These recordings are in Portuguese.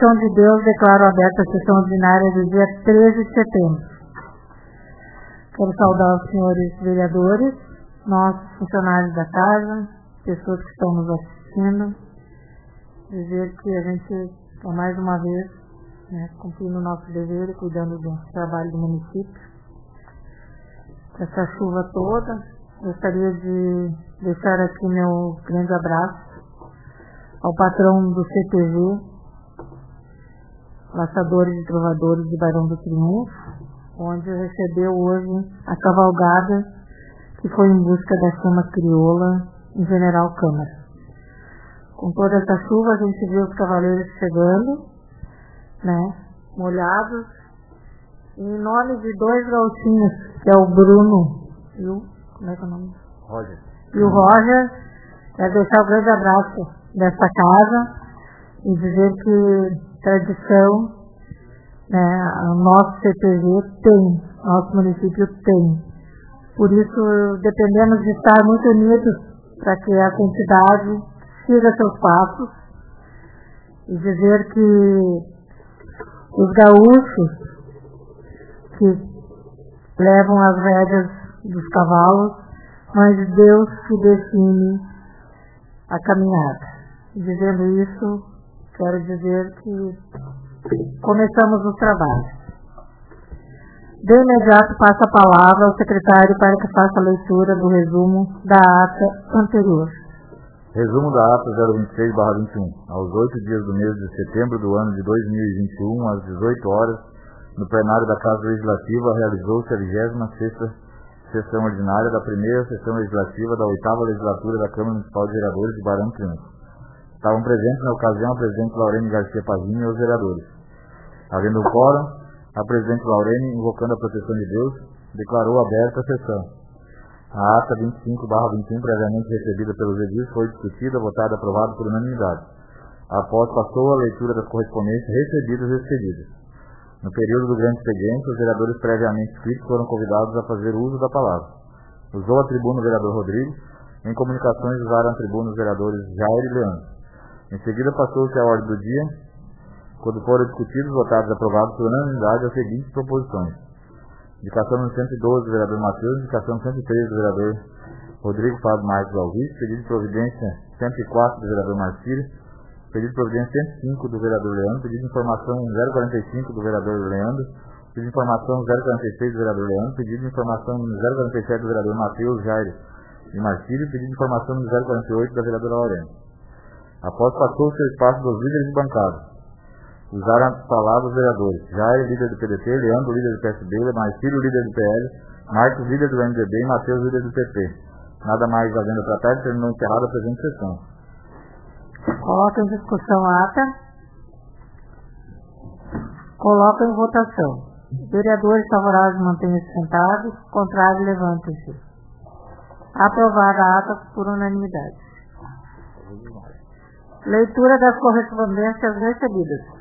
permissão de Deus, declaro aberta a sessão ordinária do dia 13 de setembro. Quero saudar os senhores vereadores, nós, funcionários da casa, pessoas que estão nos assistindo, dizer que a gente, mais uma vez, cumprindo o nosso dever e cuidando do trabalho do município. Essa chuva toda, gostaria de deixar aqui meu grande abraço ao patrão do CTG, Laçadores e Trovadores de Barão do Triunfo, onde recebeu hoje a cavalgada que foi em busca da chama crioula em General Câmara. Com toda essa chuva, a gente viu os cavaleiros chegando, molhados, em nome de dois gaúchinhos, que é o Bruno e o... como é que é o nome? Roger. E o Roger. Quero deixar um grande abraço dessa casa e dizer que tradição, o nosso CTG tem, nosso município tem. Por isso, dependemos de estar muito unidos para que essa entidade siga seus passos e dizer que os gaúchos que levam as rédeas dos cavalos, mas Deus que define a caminhada. Dizendo isso, quero dizer que começamos o trabalho. De imediato passo a palavra ao secretário para que faça a leitura do resumo da ata anterior. Resumo da ata 026/21. Aos 8 dias do mês de setembro do ano de 2021, às 18 horas, no plenário da Casa Legislativa, realizou-se a 26ª sessão ordinária da primeira sessão legislativa da 8ª legislatura da Câmara Municipal de Vereadores de Barão do Triunfo. Estavam presentes na ocasião a presidente Laurene Garcia Pazinho e os vereadores. Havendo um quórum, a presidente Laurene, invocando a proteção de Deus, declarou aberta a sessão. A ata 25/21, previamente recebida pelos edis, foi discutida, votada e aprovada por unanimidade. Após passou a leitura das correspondências recebidas e expedidas. No período do grande expediente, os vereadores previamente inscritos foram convidados a fazer uso da palavra. Usou a tribuna o vereador Rodrigo, em comunicações usaram a tribuna os vereadores Jair e Leandro. Em seguida passou-se a ordem do dia, quando foram discutidos, votados e aprovados por unanimidade as seguintes proposições. Indicação número 112 do vereador Matheus, indicação 113 do vereador Rodrigo Fábio Marques Alves, pedido de providência 104 do vereador Marcílio, pedido de providência 105 do vereador Leandro, pedido de informação 045 do vereador Leandro, pedido de informação 046 do vereador Leandro, pedido de informação 047 do vereador Matheus, Jair e Marcílio, pedido de informação 048 da vereadora Laurene. Após passou o seu espaço dos líderes de bancada. Usaram as palavras os vereadores Jair, líder do PDT, Leandro, líder do PSB, Marcílio, líder do PL, Marcos, líder do MDB e Matheus, líder do PP. Nada mais havendo a tratar, terminou encerrada a presente sessão. Coloca em discussão a ata. Coloca em votação. Vereadores favoráveis mantenham-se sentados, contrários levantem-se. Aprovada a ata por unanimidade. Leitura das correspondências recebidas.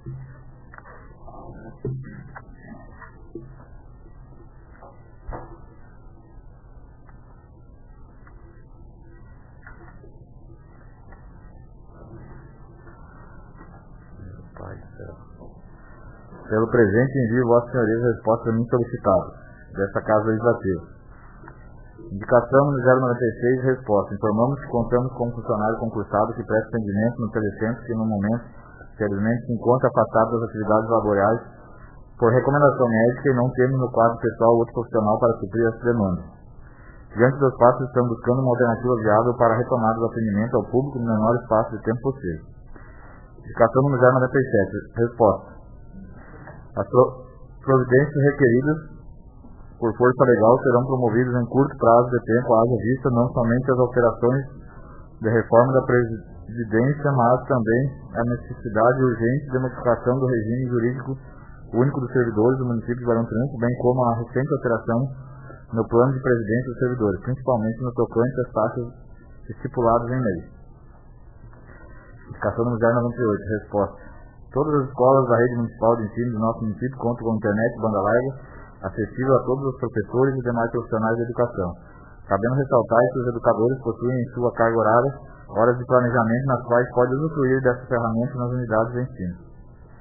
Pelo presente, envio Vossa Senhoria as respostas a mim solicitadas, desta Casa Legislativa. Indicação número 096, resposta. Informamos que contamos com um funcionário concursado que presta atendimento no telecentro que, no momento, infelizmente, se encontra afastado das atividades laborais por recomendação médica e não temos no quadro pessoal outro profissional para suprir essa demanda. Diante dos fatos, estamos buscando uma alternativa viável para a retomada do atendimento ao público no menor espaço de tempo possível. Indicação número 097, resposta. As providências requeridas por força legal serão promovidas em curto prazo de tempo, haja vista não somente as alterações de reforma da Previdência, mas também a necessidade urgente de modificação do regime jurídico único dos servidores do município de Barão do Triunfo, bem como a recente alteração no plano de previdência dos servidores, principalmente no tocante às taxas estipuladas em lei. Indicação número 098, resposta. Todas as escolas da rede municipal de ensino do nosso município contam com internet e banda larga acessível a todos os professores e demais profissionais de educação. Cabendo ressaltar que os educadores possuem em sua carga horária horas de planejamento nas quais podem usufruir dessas ferramentas nas unidades de ensino.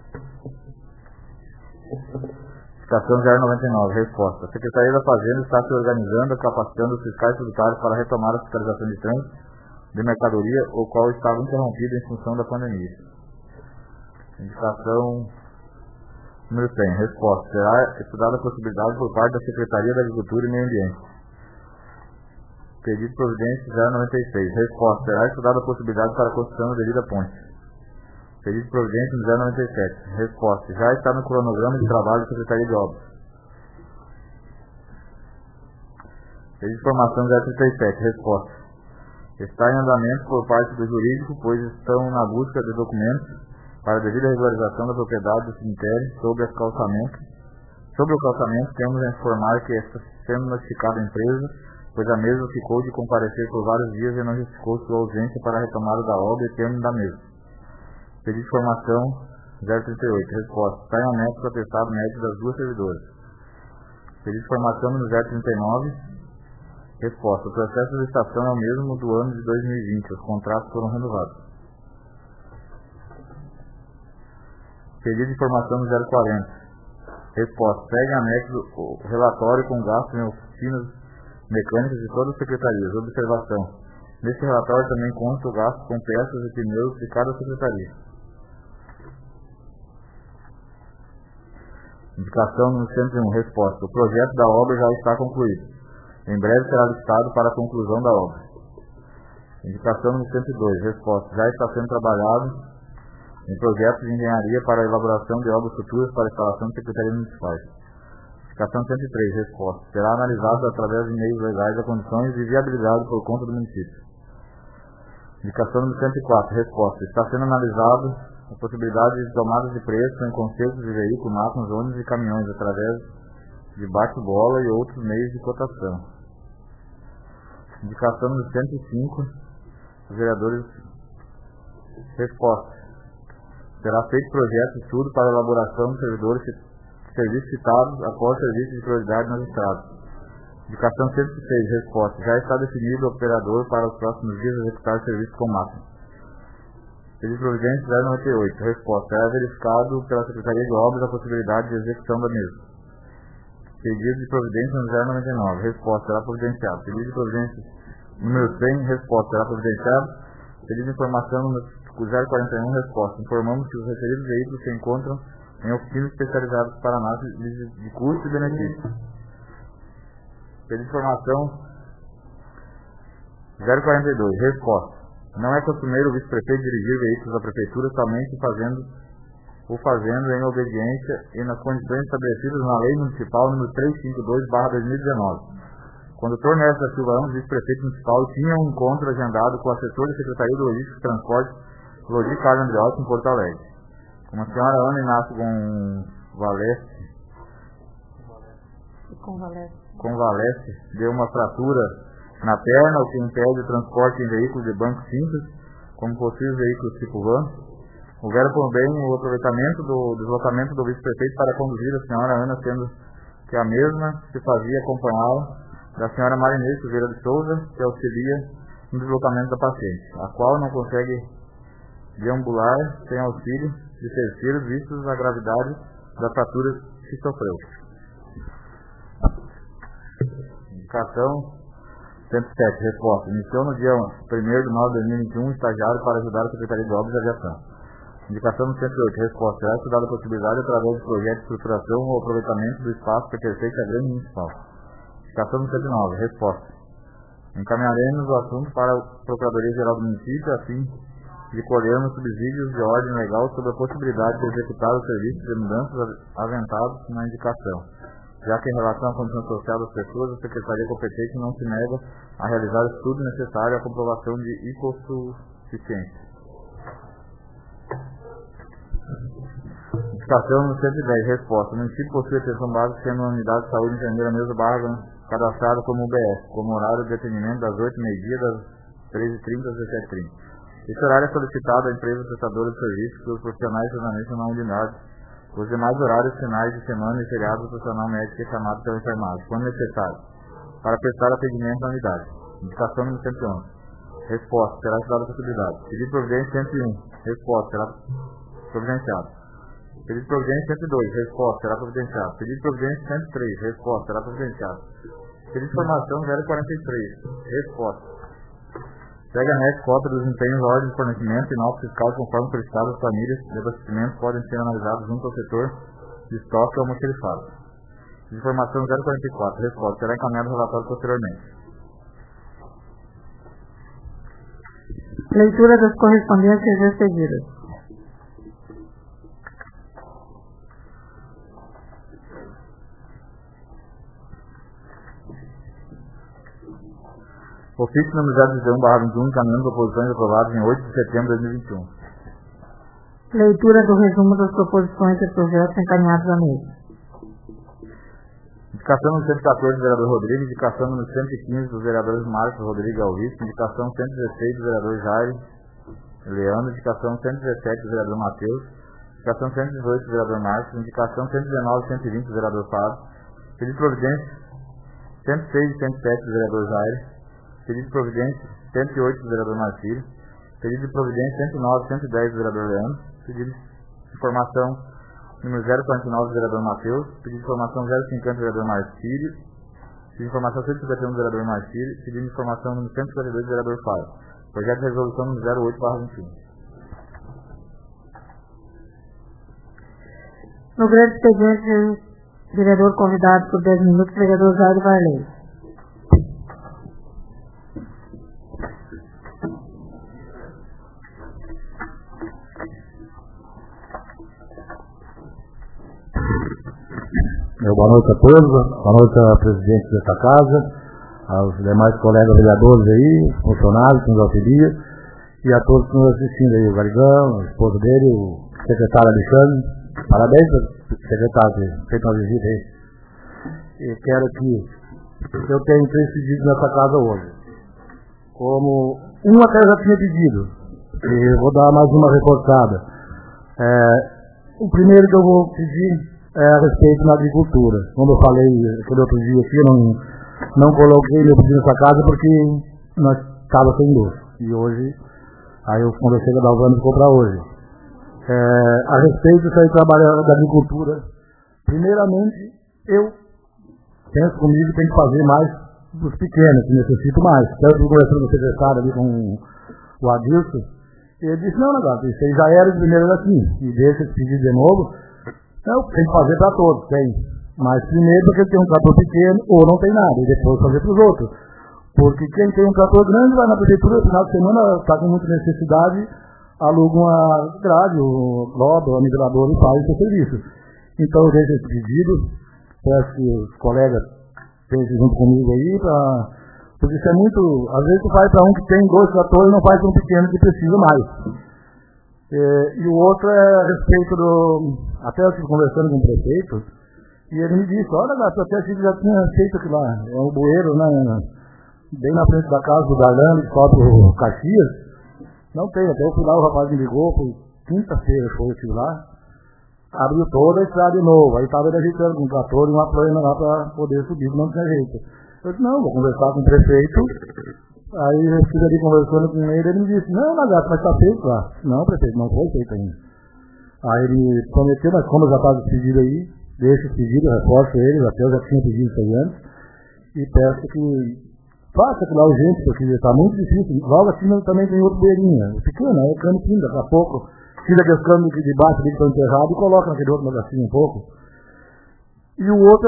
Indicação 099. Resposta. A Secretaria da Fazenda está se organizando e capacitando os fiscais tributários para retomar a fiscalização de trânsito de mercadoria, o qual estava interrompido em função da pandemia. Indicação número 100. Resposta. Será estudada a possibilidade por parte da Secretaria da Agricultura e Meio Ambiente. Pedido de providência 096. Resposta. Será estudada a possibilidade para a construção da devida ponte. Pedido de providência 097. Resposta. Já está no cronograma de trabalho da Secretaria de Obras. Pedido de informação 037. Resposta. Está em andamento por parte do jurídico, pois estão na busca de documentos para a devida regularização da propriedade do cemitério sobre o calçamento. Sobre o calçamento, temos a informar que está sendo notificada a empresa, pois a mesma ficou de comparecer por vários dias e não justificou sua ausência para a retomada da obra e termo da mesma. Pedido de informação 038. Resposta. Está em anexo ao atestado médico das duas servidoras. Pedido de informação número 039. Resposta. O processo de licitação é o mesmo do ano de 2020. Os contratos foram renovados. Pedido de informação número 040. Resposta. Segue em anexo o relatório com gastos em oficinas mecânicas de todas as secretarias. Observação. Nesse relatório também consta o gasto com peças e pneus de cada secretaria. Indicação número 101. Resposta. O projeto da obra já está concluído. Em breve será listado para a conclusão da obra. Indicação número 102. Resposta. Já está sendo trabalhado em projetos de engenharia para a elaboração de obras futuras para a instalação de secretarias municipais. Indicação 103. Resposta. Será analisado através de meios legais as condições de viabilidade por conta do município. Indicação número 104. Resposta. Está sendo analisado a possibilidade de tomadas de preço em concertos de veículos, máquinas, ônibus e caminhões através de bate-bola e outros meios de cotação. Indicação número 105. Os vereadores. Resposta. Será feito projeto de estudo para a elaboração de serviços citados após serviços de prioridade nas estradas. Indicação 106. Resposta. Já está definido o operador para os próximos dias executar serviços com máquina. Pedido de providência 098. Resposta. Será verificado pela Secretaria de Obras a possibilidade de execução da mesma. Pedido de providência 099. Resposta. Será providenciado. Pedido de providência número 100. Resposta. Será providenciado. Pedido de informação número 041. Resposta. Informamos que os referidos veículos se encontram em oficinas especializadas para análise de custo e benefício. Pedido de informação 042. Resposta. Não é costumeiro o vice-prefeito dirigir veículos da prefeitura somente fazendo em obediência e nas condições estabelecidas na Lei Municipal número 352/2019. Quando o Dr. Néstor da Silva Ramos, vice-prefeito municipal, tinha um encontro agendado com o assessor da Secretaria de Logística e Transporte, Lodi Carlos Andreotti, em Porto Alegre. Como a senhora Ana Inácio Convalesce deu uma fratura na perna, o que impede o transporte em veículos de banco simples, como possíveis veículos tipo van. Houveram também o aproveitamento do deslocamento do vice-prefeito para conduzir a senhora Ana, sendo que a mesma se fazia acompanhá-la da senhora Marinês Silveira de Souza, que auxilia no deslocamento da paciente, a qual não consegue deambular sem auxílio de terceiros, vistos a gravidade da fratura que sofreu. Indicação 107. Resposta. Iniciou no dia 1º de novembro de 2021 um estagiário para ajudar a Secretaria de Obras e Aviação. Indicação 108. Resposta. Será estudada a possibilidade através de projeto de estruturação ou aproveitamento do espaço pertencente à grande municipal. Indicação 109. Resposta. Encaminharemos o assunto para a Procuradoria-Geral do Município, a fim de colhermos subsídios de ordem legal sobre a possibilidade de executar os serviços de mudanças aventados na indicação, já que em relação à condição social das pessoas, a Secretaria competente não se nega a realizar o estudo necessário à comprovação de hipossuficiência. Indicação no 110. Resposta. O município possui atenção básica sendo uma unidade de saúde enfermeira Neuza Barra cadastrada como UBS, como horário de atendimento das 8h30 das 13h30 às 17h30. Esse horário é solicitado à empresa prestadora de serviços pelos profissionais permanentes na unidade. Os demais horários, finais de semana e feriados, o profissional médico é chamado pela enfermagem, quando necessário, para prestar atendimento na unidade. Indicação número 111. Resposta. Será estudada a possibilidade. Pedido de providência 101. Resposta. Será providenciado. Pedido de providência 102, resposta, será providenciado. Pedido de providência 103, resposta, será providenciado. Pedido de informação 043, resposta. Segue anexo cópia dos empenhos, ordem de fornecimento e nota fiscal conforme solicitado às famílias de abastecimentos podem ser analisados junto ao setor de estoque ou almoxerifado. Pedido de informação 044, resposta, será encaminhado o relatório posteriormente. Leitura das correspondências recebidas. Ofício número 011/21, encaminhando proposições aprovadas em 8 de setembro de 2021. Leitura do resumo das proposições e projetos encaminhados à mesa. Indicação número 114 do vereador Rodrigues, indicação número 115 dos vereadores Marcos Rodrigues Alves, indicação 116 do vereador Jair Leandro, indicação 117 do vereador Matheus, indicação 118 do vereador Marcos, indicação 119 e 120 do vereador Fábio, pedido de providência 106 e 107 do vereador Jair, pedido de providência 108 do vereador Marcílio, pedido de providência 109 e 110 do vereador Leandro, pedido de informação número 049 do vereador Matheus, pedido de informação 050 do vereador Marcílio, pedido de informação 151 do vereador Marcílio, pedido de informação número 152 do vereador Fábio. Projeto de resolução número 08/21. No grande expediente, vereador convidado por 10 minutos, vereador Jair Varley. Boa noite a todos, boa noite a presidente desta casa, aos demais colegas vereadores aí, funcionários que nos auxiliam, e a todos que nos assistindo aí, o Garigão, a esposa dele, o secretário Alexandre. Parabéns, secretário, por ter feito uma visita aí. E quero que eu tenho 3 pedidos nessa casa hoje. Como um até já tinha pedido, e vou dar mais uma reforçada. O primeiro que eu vou pedir é a respeito da agricultura. Como eu falei aquele outro dia aqui, eu não coloquei meu pedido nessa casa porque nós estávamos sem luz. E hoje, aí eu conversei com a Dalvana e ficou para hoje. A respeito disso aí, trabalhar da agricultura, primeiramente, eu penso comigo que tem que fazer mais dos pequenos, que necessitam mais. Eu estou conversando com o secretário ali, com o Adilson, e ele disse, não, negócio, isso aí já era de primeiro assim, e deixa esse pedido de novo. Não, tem que fazer para todos, tem. Mas primeiro porque tem um trator pequeno ou não tem nada, e depois fazer para os outros. Porque quem tem um trator grande vai na prefeitura, no final de semana está com muita necessidade, aluga uma grade, o globo, o nivelador e faz o seu serviço. Então eu deixo esse pedido, peço que os colegas pensem junto comigo aí, porque isso é muito. Às vezes tu faz para um que tem 2 tratores e não faz para um pequeno que precisa mais. E o outro é a respeito do. Até eu estive conversando com o prefeito, e ele me disse, olha, gato, até achei que já tinha feito aquilo lá. É um bueiro, né? Bem na frente da casa do Darlano, que sobe o Caxias. Não tem, até eu fui lá, o rapaz me ligou, foi quinta-feira, eu estive lá, abriu toda a estrada de novo. Aí estava ele ajeitando com um trator e uma plana lá para poder subir, não tinha jeito. Eu disse, não, vou conversar com o prefeito. Aí eu estive ali conversando com ele me disse, não, Nagato, mas está feito lá. Não, prefeito, não foi feito ainda. Aí ele prometeu, mas como eu já estava decidido aí, deixo esse pedido, reforço ele, até eu já tinha pedido isso aí antes, e peço que faça aquilo lá urgente, porque está muito difícil. Logo assim também tem outro beirinho, pequeno, é cano fino, daqui a pouco, tira aqueles canos de baixo ali que estão enterrados e coloca naquele outro negocinho um pouco. E o outro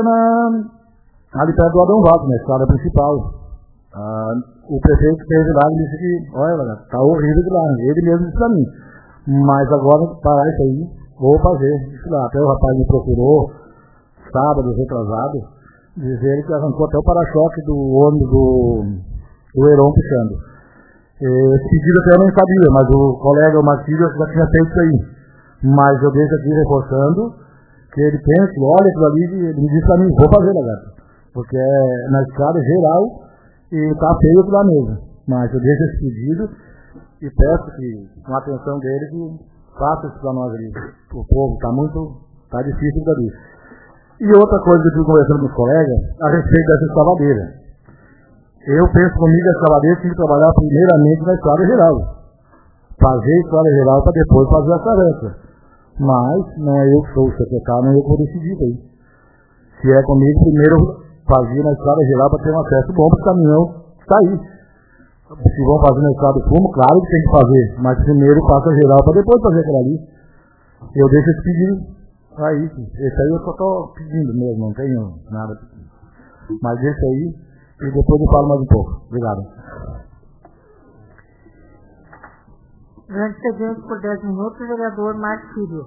é ali perto do Adão Vato, na estrada principal. O prefeito que esteve lá me disse que, olha, está horrível de lá. Ele mesmo disse para mim. Mas agora, parar isso aí, vou fazer. Isso lá, até o rapaz me procurou, sábado, retrasado, dizer que arrancou até o para-choque do ônibus do Heron puxando. Esse pedido até eu não sabia, mas o colega, o Marcílio, já tinha feito isso aí. Mas eu deixo aqui reforçando que ele pensa, olha aquilo ali, ele me disse para mim, vou fazer, lagarto. Porque é na escada geral e está feio aquilo lá mesmo. Mas eu deixo esse pedido e peço que, com a atenção dele, que faça isso para nós ali. O povo está difícil dali. E outra coisa que eu estive conversando com os colegas, a respeito dessa escavadeira. Eu penso comigo que a escavadeira tem que trabalhar primeiramente na estrada geral. Fazer a estrada geral para depois fazer a tarefa. Mas não é eu que sou o secretário, não é eu que vou decidir daí. Se é comigo, primeiro fazia na estrada geral para ter um acesso bom para o caminhão está aí. Se vão fazer na estrada do fumo, claro que tem que fazer, mas primeiro faça geral para depois fazer aquilo ali. Eu deixo esse pedido aí. Esse aí eu só estou pedindo mesmo, não tenho nada. Mas esse aí, e depois eu falo mais um pouco. Obrigado. Durante o expediente por 10 minutos, o vereador Marcílio.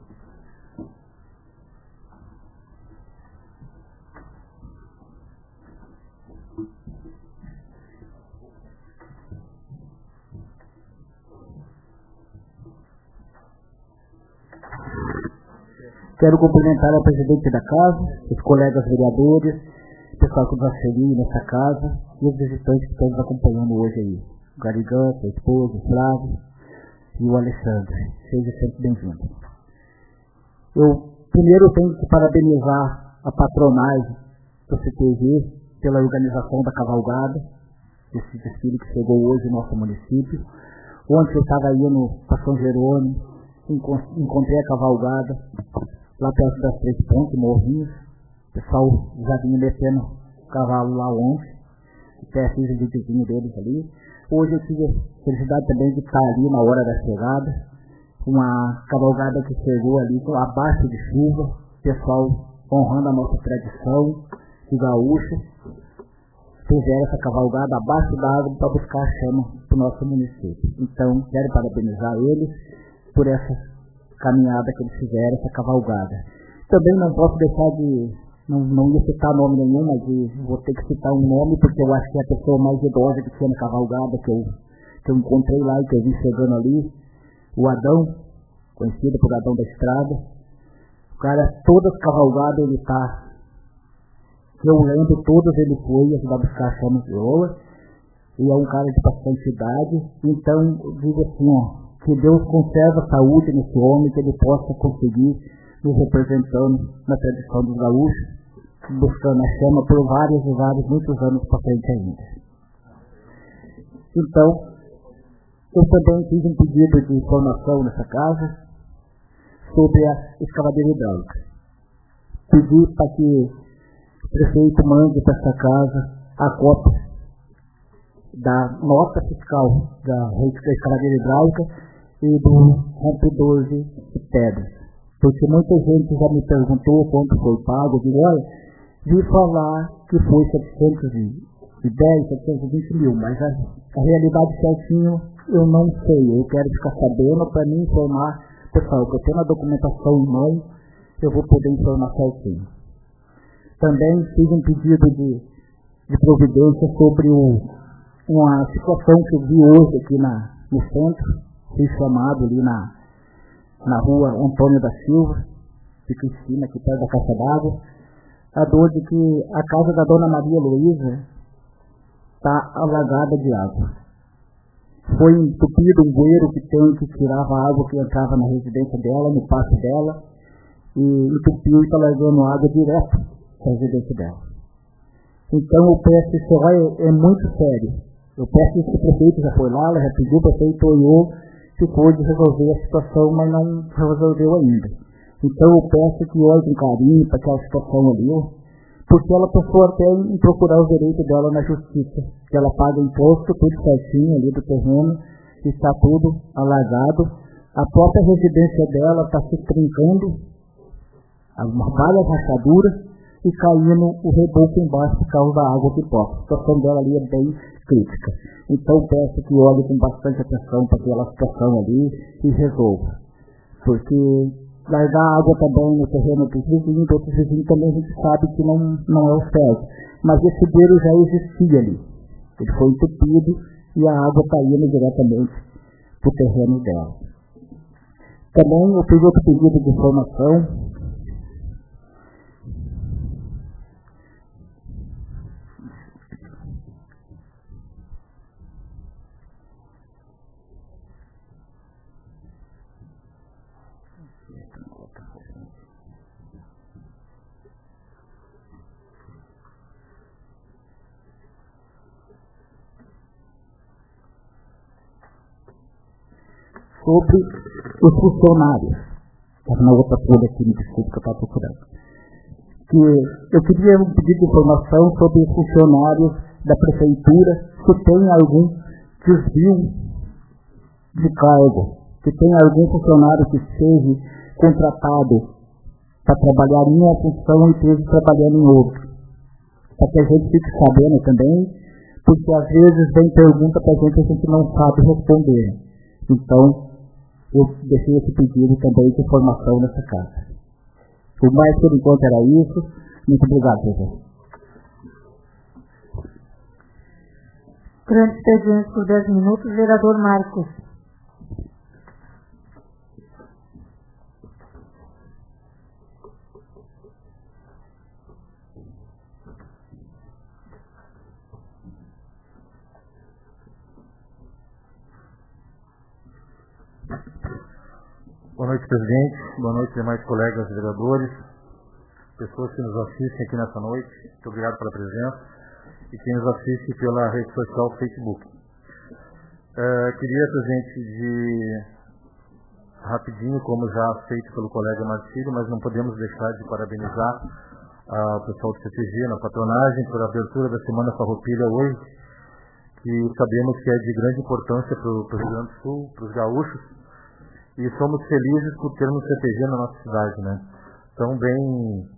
Quero cumprimentar a presidente da casa, os colegas vereadores, o pessoal que nos auxilia nessa casa e os visitantes que estão nos acompanhando hoje aí. O Garigão, sua esposa, o Flávio e o Alexandre. Seja sempre bem-vindo. Eu primeiro tenho que parabenizar a patronagem do CTG pela organização da cavalgada, esse desfile que chegou hoje no nosso município. Ontem eu estava indo para São Jerônimo, encontrei a cavalgada lá perto das 3 pontes, Morrinhos. O pessoal já vinha metendo o cavalo lá ontem, até fiz o videozinho deles ali. Hoje eu tive a felicidade também de estar ali na hora da chegada, uma cavalgada que chegou ali abaixo de chuva, o pessoal honrando a nossa tradição de gaúcho, fizeram essa cavalgada abaixo da água para buscar a chama para o nosso município. Então, quero parabenizar eles por essa caminhada que eles fizeram, essa cavalgada. Também não posso deixar de, não ia citar nome nenhum, mas vou ter que citar um nome, porque eu acho que é a pessoa mais idosa que tinha na cavalgada, que eu encontrei lá e que eu vi chegando ali, o Adão, conhecido por Adão da Estrada. O cara, todas as cavalgadas ele tá, que eu lembro, todas ele foi ajudar a buscar a chama de ouro, e é um cara de bastante idade. Então, eu digo assim, ó, que Deus conserve a saúde nesse homem, que ele possa conseguir nos representando na tradição dos gaúchos, buscando a chama por vários e vários, muitos anos para frente ainda. Então, eu também fiz um pedido de informação nessa casa sobre a escavadeira hidráulica. Pedi para que o prefeito mande para essa casa a cópia da nota fiscal da escavadeira hidráulica e do rompedor de pedras. Porque muita gente já me perguntou quanto foi pago. Eu digo, olha, vi falar que foi 710, 720 mil, mas a realidade certinho eu não sei. Eu quero ficar sabendo para me informar. Pessoal, que eu tenho a documentação em mão, eu vou poder informar certinho. Também fiz um pedido de providência sobre uma situação que eu vi hoje aqui no centro. Fui chamado ali na rua Antônio da Silva, fica em cima, aqui perto da Caixa d'Água, a dor de que a casa da Dona Maria Luísa está alagada de água. Foi entupido um bueiro que tem, que tirava a água que entrava na residência dela, no pátio dela, e entupiu e está largando água direto para a residência dela. Então eu peço, isso é muito sério. Eu peço que o prefeito já foi lá, ela já pediu, o prefeito olhou, ficou de resolver a situação, mas não resolveu ainda. Então eu peço que olhe com carinho para aquela situação ali, porque ela pensou até em procurar os direitos dela na justiça, que ela paga imposto, tudo certinho ali do terreno, está tudo alagado. A própria residência dela está se trincando, várias rachaduras, e caindo o reboco embaixo por causa da água que toca. A situação dela ali é bem crítica. Então peço que olhe com bastante atenção para aquela situação ali e resolva. Porque largar água também no terreno dos vizinhos, outros vizinhos também a gente sabe que não é o certo. Mas esse bueiro já existia ali. Ele foi entupido e a água está indo diretamente para o terreno dela. Também eu fiz outro pedido de informação sobre os funcionários. Estava na outra folha aqui, me desculpe que eu estava procurando. Que eu queria um pedido de informação sobre funcionários da prefeitura, se tem algum desvio de cargo, se tem algum funcionário que seja contratado para trabalhar em uma função e esteja trabalhando em outra. Para que a gente fique sabendo também, porque às vezes vem pergunta para a gente não sabe responder. Então, eu deixei esse pedido também de informação nessa casa. O mais por enquanto era isso. Muito obrigado, José. Durante expediente por 10 minutos, vereador Marcos. Boa noite, presidente. Boa noite, demais colegas vereadores, pessoas que nos assistem aqui nessa noite. Muito obrigado pela presença. E quem nos assiste pela rede social Facebook. Queria, presidente, rapidinho, como já feito pelo colega Marcílio, mas não podemos deixar de parabenizar o pessoal do CTG na patronagem por a abertura da Semana Farroupilha hoje, que sabemos que é de grande importância para o Rio Grande do Sul, para os gaúchos. E somos felizes por termos CTG na nossa cidade, né? Tão bem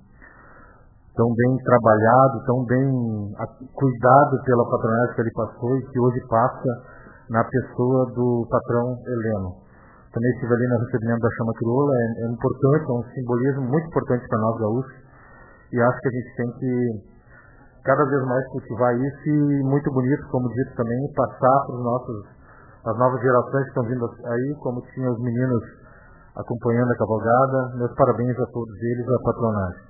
trabalhado, tão bem cuidado pela patronagem que ele passou e que hoje passa na pessoa do patrão Heleno. Também estive ali no recebimento da Chama Crioula, é importante, é um simbolismo muito importante para nós gaúchos, e acho que a gente tem que cada vez mais cultivar isso e, muito bonito, como dito também, passar para as novas gerações que estão vindo aí, como tinha os meninos acompanhando a cavalgada. Meus parabéns a todos eles, a patronagem.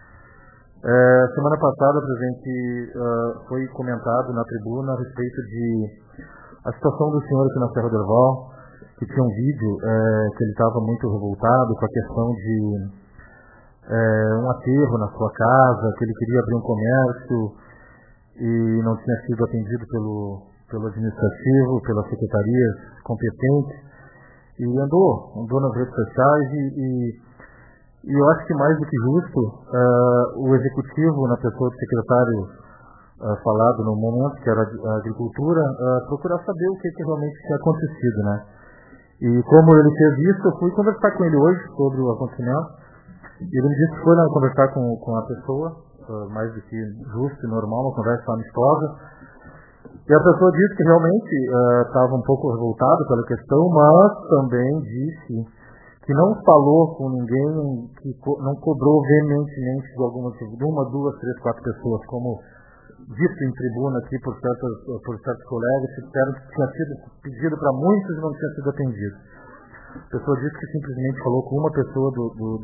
Semana passada, presidente, foi comentado na tribuna a respeito de a situação do senhor aqui na Serra do Herval, que tinha um vídeo que ele estava muito revoltado com a questão de um aterro na sua casa, que ele queria abrir um comércio e não tinha sido atendido pelo administrativo, pelas secretarias competentes, e andou nas redes sociais e eu acho que mais do que justo o executivo, na pessoa do secretário falado no momento, que era a agricultura, procurar saber o que realmente tinha acontecido, né? E como ele fez isso, eu fui conversar com ele hoje sobre o acontecimento, e ele me disse que foi lá conversar com a pessoa, mais do que justo e normal, uma conversa amistosa. E a pessoa disse que realmente estava um pouco revoltado pela questão, mas também disse que não falou com ninguém, que não cobrou veementemente de alguma, duas, três, quatro pessoas, como dito em tribuna aqui por certos colegas, que disseram que tinha sido pedido para muitos e não tinha sido atendido. A pessoa disse que simplesmente falou com uma pessoa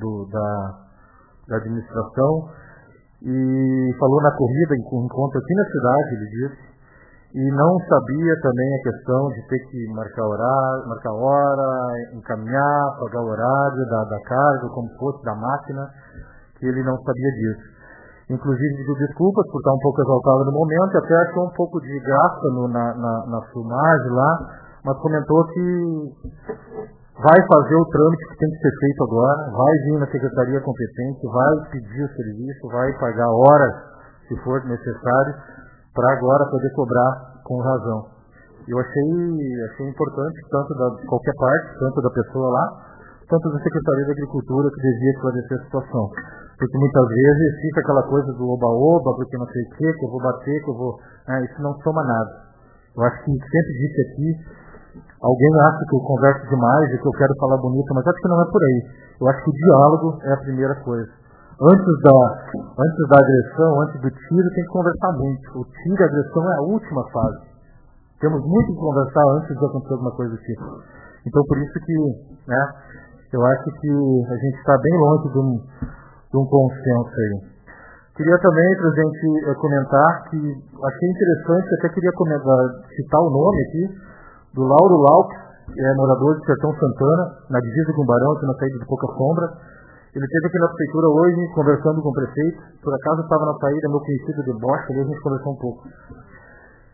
da administração e falou na corrida, em encontro aqui na cidade, ele disse, e não sabia também a questão de ter que marcar hora, encaminhar, pagar o horário da carga, como fosse, da máquina, que ele não sabia disso. Inclusive pediu desculpas por estar um pouco exaltado no momento, até achou um pouco de graça na filmagem lá, mas comentou que vai fazer o trâmite que tem que ser feito agora, vai vir na secretaria competente, vai pedir o serviço, vai pagar horas, se for necessário, para agora poder cobrar com razão. Eu achei importante, tanto de qualquer parte, tanto da pessoa lá, tanto da Secretaria da Agricultura, que devia esclarecer a situação. Porque muitas vezes fica aquela coisa do oba-oba, porque não sei o que eu vou bater, que eu vou... isso não soma nada. Eu acho que sempre disse aqui, alguém acha que eu converso demais e que eu quero falar bonito, mas acho que não é por aí. Eu acho que o diálogo é a primeira coisa. Antes da agressão, antes do tiro, tem que conversar muito. O tiro e a agressão é a última fase. Temos muito que conversar antes de acontecer alguma coisa do tipo. Então, por isso que, eu acho que a gente está bem longe de um consenso aí. Queria também, presidente, comentar que achei interessante, até queria citar o nome aqui, do Lauro Laup, que é morador de Sertão Santana, na divisa com o Barão, aqui na saída de Pouca Sombra. Ele esteve aqui na prefeitura hoje, conversando com o prefeito. Por acaso estava na saída, meu conhecido de Bosch, ali a gente conversou um pouco.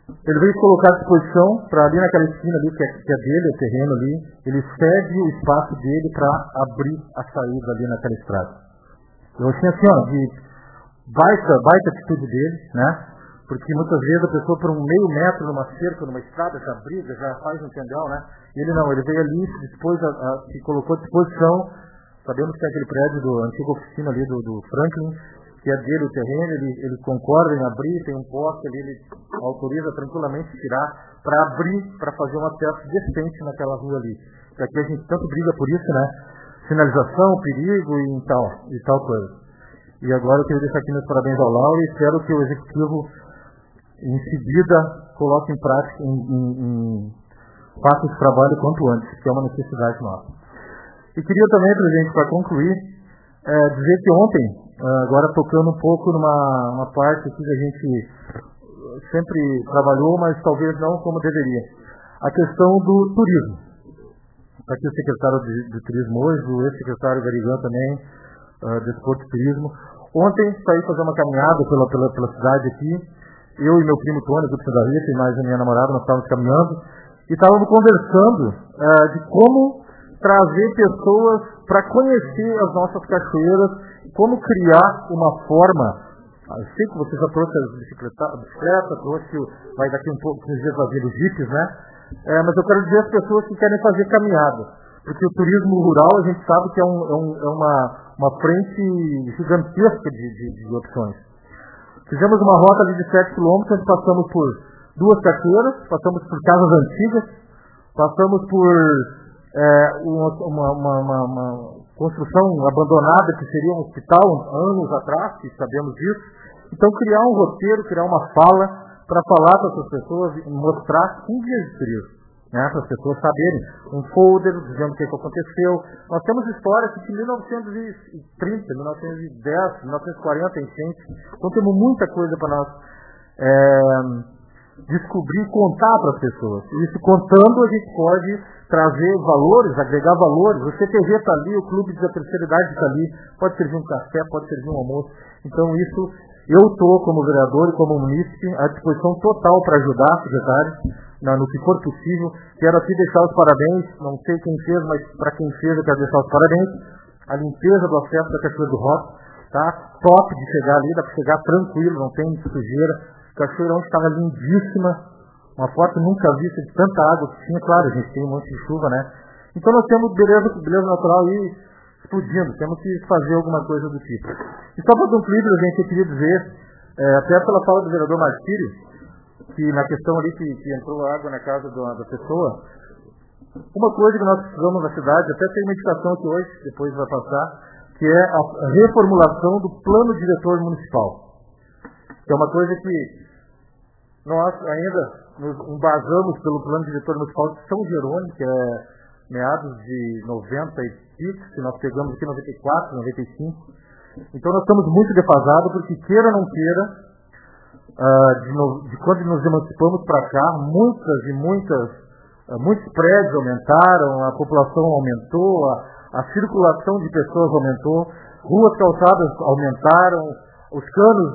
Ele veio se colocar à disposição para ali naquela esquina ali, que é dele, o terreno ali, ele cede o espaço dele para abrir a saída ali naquela estrada. Eu achei assim, de baita atitude dele, né? Porque muitas vezes a pessoa por 1,5 metro numa cerca, numa estrada, já briga, já faz um tendel, né? E ele não, ele veio ali, se colocou à disposição. Sabemos que é aquele prédio da antiga oficina ali do Franklin, que é dele o terreno, ele concorda em abrir, tem um poste ali, ele autoriza tranquilamente tirar para abrir, para fazer um acesso decente naquela rua ali. Porque aqui a gente tanto briga por isso, né? Sinalização, perigo e tal coisa. E agora eu quero deixar aqui meus parabéns ao Lauro e espero que o Executivo, em seguida, coloque em prática, faça esse trabalho quanto antes, que é uma necessidade nossa. E queria também, presidente, para concluir, dizer que ontem, agora tocando um pouco numa parte que a gente sempre trabalhou, mas talvez não como deveria, a questão do turismo. Está aqui o secretário de turismo hoje, o ex-secretário Garigão também, de Esporte e Turismo. Ontem saí fazer uma caminhada pela cidade aqui, eu e meu primo Tony, do da Rita, e mais a minha namorada, nós estávamos caminhando, e estávamos conversando de como trazer pessoas para conhecer as nossas cachoeiras, como criar uma forma. Eu sei que você já trouxe a bicicleta, trouxe, vai daqui um pouco, uns dias fazer os jipes, né? Mas eu quero dizer às pessoas que querem fazer caminhada, porque o turismo rural a gente sabe que é uma frente gigantesca de opções. Fizemos uma rota ali de 7 quilômetros, onde passamos por 2 cachoeiras, passamos por casas antigas, passamos por uma construção abandonada que seria um hospital anos atrás, que sabemos disso. Então criar um roteiro, criar uma fala para falar para essas pessoas e mostrar 15 dias de turismo, né, para as pessoas saberem. Um folder dizendo o que aconteceu. Nós temos histórias que em 1930, 1910, 1940 enchente. Então temos muita coisa para nós descobrir e contar para as pessoas. Isso contando a gente pode trazer valores, agregar valores. O CTG está ali, o Clube da Terceira Idade está ali, pode servir um café, pode servir um almoço. Então isso, eu estou como vereador e como munícipe à disposição total para ajudar, secretário, no que for possível. Quero aqui deixar os parabéns, não sei quem fez, mas para quem fez eu quero deixar os parabéns. A limpeza do acesso da Cachoeira do Rock, tá? Top de chegar ali, dá para chegar tranquilo, não tem sujeira. Cachoeira onde estava lindíssima, uma foto nunca vista de tanta água que tinha, claro, a gente tem um monte de chuva, né? Então nós temos beleza natural aí explodindo, temos que fazer alguma coisa do tipo. E só para concluir, gente, eu queria dizer, até pela fala do vereador Martírio, que na questão ali que entrou água na casa da pessoa, uma coisa que nós precisamos na cidade, até tem uma indicação que hoje, depois vai passar, que é a reformulação do plano diretor municipal. Que é uma coisa que nós ainda nos embasamos pelo plano diretor municipal de São Jerônimo, que é meados de 90 e pico, que nós pegamos aqui em 94, 95. Então nós estamos muito defasados, porque queira ou não queira, de quando nos emancipamos para cá, muitos prédios aumentaram, a população aumentou, a circulação de pessoas aumentou, ruas calçadas aumentaram, os canos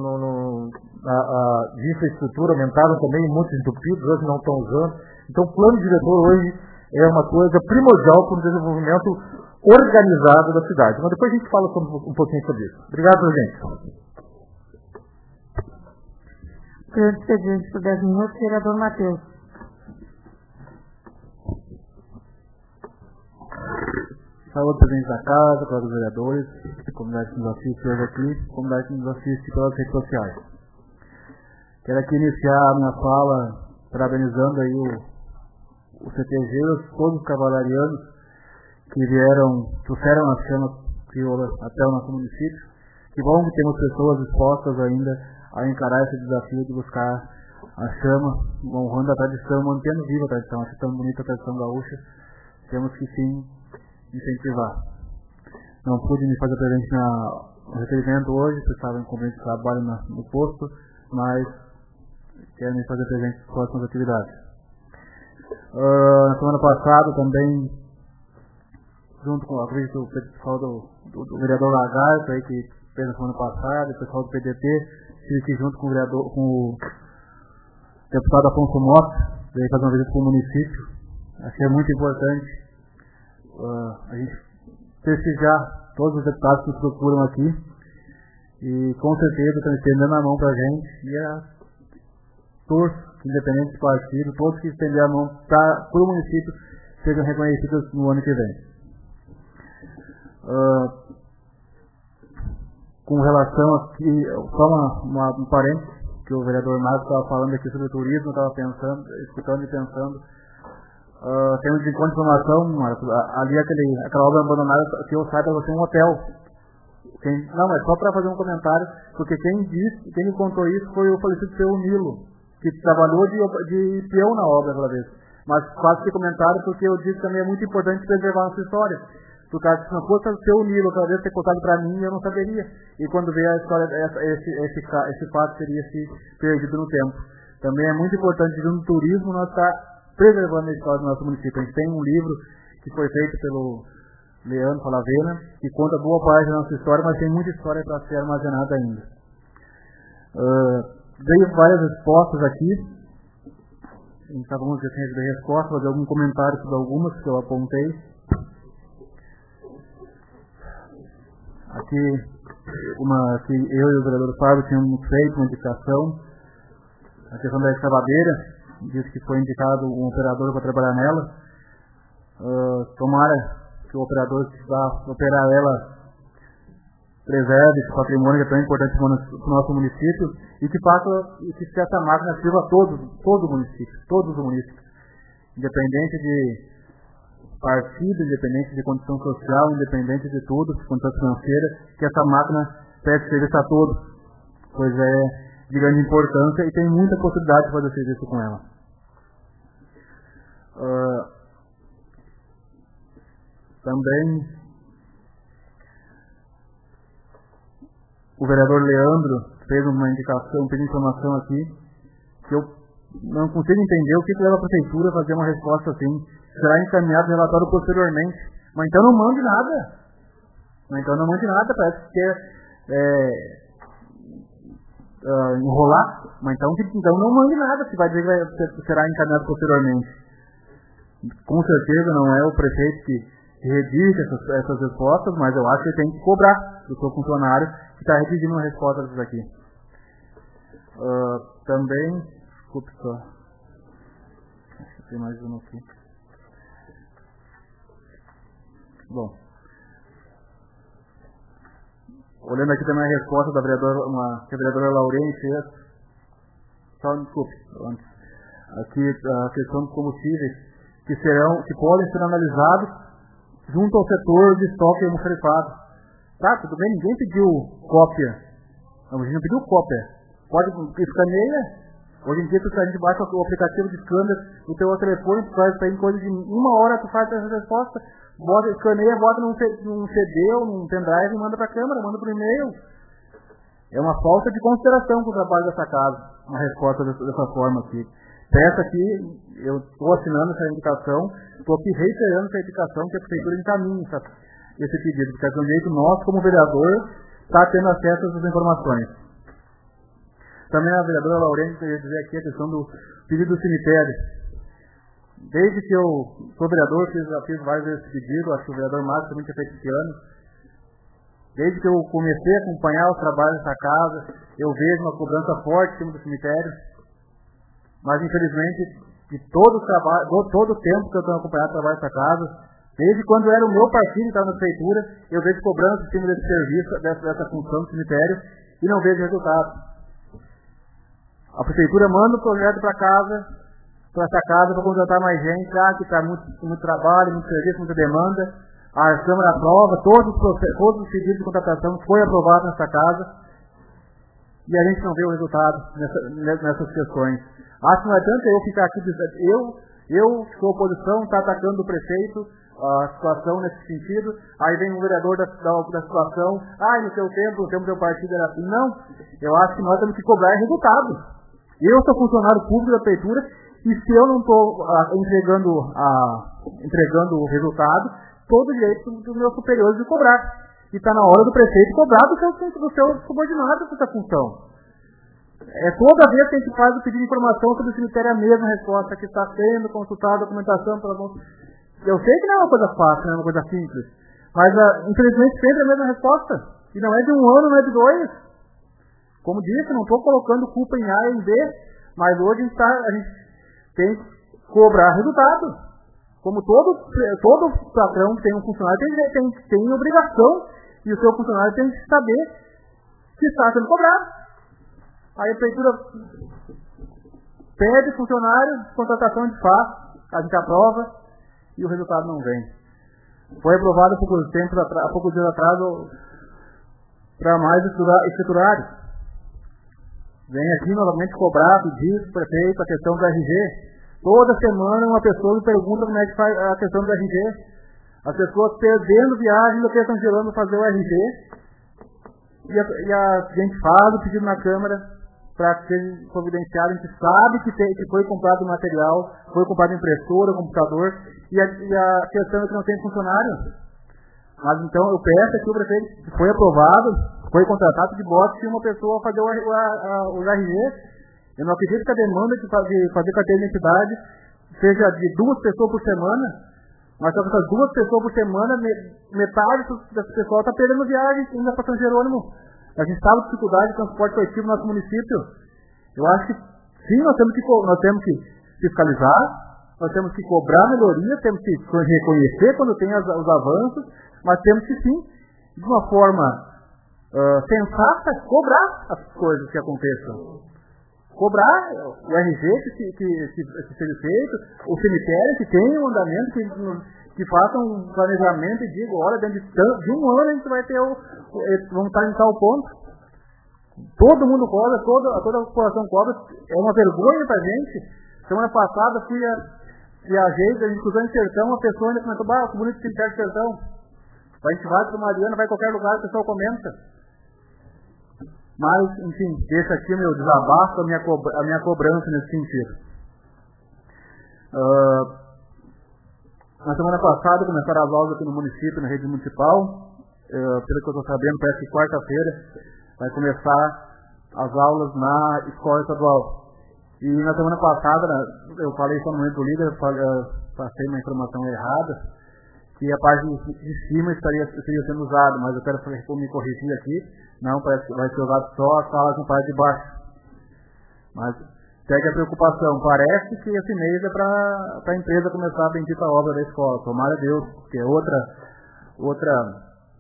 de infraestrutura aumentaram também, muitos entupidos, hoje não estão usando. Então o plano diretor hoje é uma coisa primordial para o desenvolvimento organizado da cidade. Mas depois a gente fala um pouquinho sobre isso. Obrigado, presidente. Senhor expediente por 10 minutos, vereador Matheus. Saúde, presidente da casa, para os vereadores, comunidade que nos assiste hoje aqui, comunidade que nos assiste pelas redes sociais. Quero aqui iniciar a minha fala parabenizando aí o CTG, todos os cavalarianos que trouxeram a chama até o nosso município. Que bom que temos pessoas dispostas ainda a encarar esse desafio de buscar a chama, honrando a tradição, mantendo viva a tradição, essa tão bonita tradição gaúcha. Temos que sim incentivar. Não pude me fazer presente no requerimento hoje, porque estava em convite de trabalho no posto, mas quero me fazer presente nas próximas atividades. Na semana passada também, junto com o pessoal do vereador Lagarto, aí, que fez na semana passada, o pessoal do PDT, estive aqui junto com o vereador, com o deputado Afonso Mota veio fazer uma visita para o município. Acho que é muito importante a gente prestigiar todos os deputados que nos procuram aqui e com certeza estão estendendo a mão para a gente e torço, independente do partido, todos que estenderam a mão para o município sejam reconhecidos no ano que vem. Com relação aqui, só um parênteses, que o vereador Marcos estava falando aqui sobre o turismo, eu estava pensando, escutando e pensando. Tem um desencontro de informação, Marcos, ali aquela obra abandonada, que eu saiba, vai ser um hotel. Não, é só para fazer um comentário, porque quem me contou isso foi o falecido seu Nilo, que trabalhou de peão na obra aquela vez. Mas faço esse comentário porque eu disse também é muito importante preservar a nossa história. Porque se não fosse o seu Nilo, aquela vez ter contado para mim, eu não saberia. E quando veio a história, esse fato teria se perdido no tempo. Também é muito importante, junto do turismo, nós estar preservando a história do nosso município. A gente tem um livro que foi feito pelo Leandro Falavena, que conta boa parte da nossa história, mas tem muita história para ser armazenada ainda. Veio várias respostas aqui. Cada um já tem resposta, fazer algum comentário sobre algumas que eu apontei. Aqui, que eu e o vereador Fábio tínhamos feito uma indicação, a questão da escavadeira, disse que foi indicado um operador para trabalhar nela. Tomara que o operador que vai operar ela preserve esse patrimônio que é tão importante para o nosso município e que essa máquina sirva a todo o município, todos os municípios, independente de partido, independente de condição social, independente de tudo, de condição financeira, que essa máquina preste serviço a todos, pois é de grande importância e tem muita possibilidade de fazer serviço com ela. Também o vereador Leandro fez uma indicação, pediu informação aqui, que eu não consigo entender o que leva a prefeitura a fazer uma resposta assim. Será encaminhado o relatório posteriormente. Mas então não mande nada. Parece que quer enrolar. Mas então não mande nada, se vai dizer que será encaminhado posteriormente. Com certeza não é o prefeito que redige essas respostas, mas eu acho que ele tem que cobrar do seu funcionário que está redigindo uma resposta dessas aqui. Também, desculpe só. Acho que tem mais uma aqui. Bom, olhando aqui também a resposta da vereadora Laurene fez. Só desculpe, antes. Aqui a questão dos combustíveis que podem ser analisados junto ao setor de estoque almoxarifado. Tá, tudo bem, ninguém pediu cópia. A gente não pediu cópia. Pode escaneia. Hoje em dia a gente baixa o aplicativo de scanner do teu telefone, tu faz isso aí em coisa de 1 hora, tu faz essa resposta. Escaneia, bota num CD ou num pendrive e manda para a Câmara, manda por e-mail. É uma falta de consideração com o trabalho dessa casa, uma resposta dessa forma aqui. Peço aqui, eu estou assinando essa indicação, estou aqui reiterando essa indicação que a Prefeitura encaminhe esse pedido, porque é um jeito nosso, como vereador, está tendo acesso a essas informações. Também a vereadora Laurene queria dizer aqui a questão do pedido do cemitério. Desde que eu sou vereador, fiz várias vezes esse pedido, acho que o vereador Marcos também tinha feito esse ano. Desde que eu comecei a acompanhar os trabalhos dessa casa, eu vejo uma cobrança forte em cima do cemitério. Mas, infelizmente, de todo o tempo que eu tenho acompanhado o trabalho dessa casa, desde quando era o meu partido que estava na prefeitura, eu vejo cobrança em cima desse serviço, dessa função do cemitério, e não vejo resultado. A prefeitura manda o projeto para essa casa para contratar mais gente, que está muito trabalho, muito serviço, muita demanda. A Câmara aprova, todos os pedidos de contratação foi aprovado nessa casa e a gente não vê o resultado nessas questões. Acho que não adianta eu ficar aqui dizendo, eu que sou oposição, está atacando o prefeito, a situação nesse sentido, aí vem um vereador da situação, no seu tempo, o tempo do partido era assim. Não, eu acho que nós temos que cobrar resultado. Eu sou funcionário público da prefeitura e se eu não estou entregando o resultado, todo o direito dos meus superiores de cobrar. E está na hora do prefeito cobrar do seu subordinado essa função. Toda vez que a gente faz o pedido de informação sobre o cemitério, é a mesma resposta, que está sendo consultada a documentação pela... Eu sei que não é uma coisa fácil, não é uma coisa simples, mas infelizmente sempre é a mesma resposta. E não é de 1 ano, não é de 2. Como disse, não estou colocando culpa em A e em B, mas hoje a gente tem que cobrar resultado. Como todo patrão que tem um funcionário tem obrigação, e o seu funcionário tem que saber que está sendo cobrado. Aí a prefeitura pede funcionário, contratação de fato, a gente aprova e o resultado não vem. Foi aprovado há poucos dias atrás para mais escriturários. Vem aqui novamente cobrar, pedir para o prefeito a questão do RG. Toda semana uma pessoa me pergunta como é que faz a questão do RG. As pessoas perdendo viagem do que estão gerando fazer o RG. E a gente faz o pedido na Câmara para ser providenciado. A gente sabe que foi comprado material, foi comprado impressora, computador, e a questão é que não tem funcionário. Mas então eu peço aqui o prefeito, foi aprovado, foi contratado de bote uma pessoa fazer o RG. Eu não acredito que a demanda de fazer carteira de identidade seja de 2 pessoas por semana, mas só que essas 2 pessoas por semana, metade dessa pessoa está perdendo viagem ainda para São Jerônimo. A gente está com dificuldade de transporte coletivo no nosso município. Eu acho que sim, nós temos que fiscalizar, nós temos que cobrar melhoria, temos que reconhecer quando tem os avanços, mas temos que sim, de uma forma sensata, cobrar as coisas que aconteçam. Cobrar o RG que seja feito, o cemitério que tem um andamento, que faça um planejamento e diga, olha, dentro de 1 ano a gente vai ter vamos estar em tal ponto. Todo mundo cobra, toda a população cobra, é uma vergonha pra gente. Semana passada viajei, a gente cruzou em Sertão, uma pessoa ainda comentou, que bonito cemitério de Sertão. A gente vai para Mariana, vai em qualquer lugar, o pessoal comenta. Mas, enfim, deixa aqui meu desabafo, a minha cobrança nesse sentido. Na semana passada começaram as aulas aqui no município, na rede municipal. Pelo que eu estou sabendo, parece que quarta-feira vai começar as aulas na escola estadual. E na semana passada, eu falei só no momento do líder, passei uma informação errada, que a parte de cima seria sendo usada, mas eu quero me corrigir aqui. Não, parece que vai ser usado só as salas na parte de baixo. Mas segue a preocupação. Parece que esse mês é para a empresa começar a bendita obra da escola. Tomara a Deus, porque é outra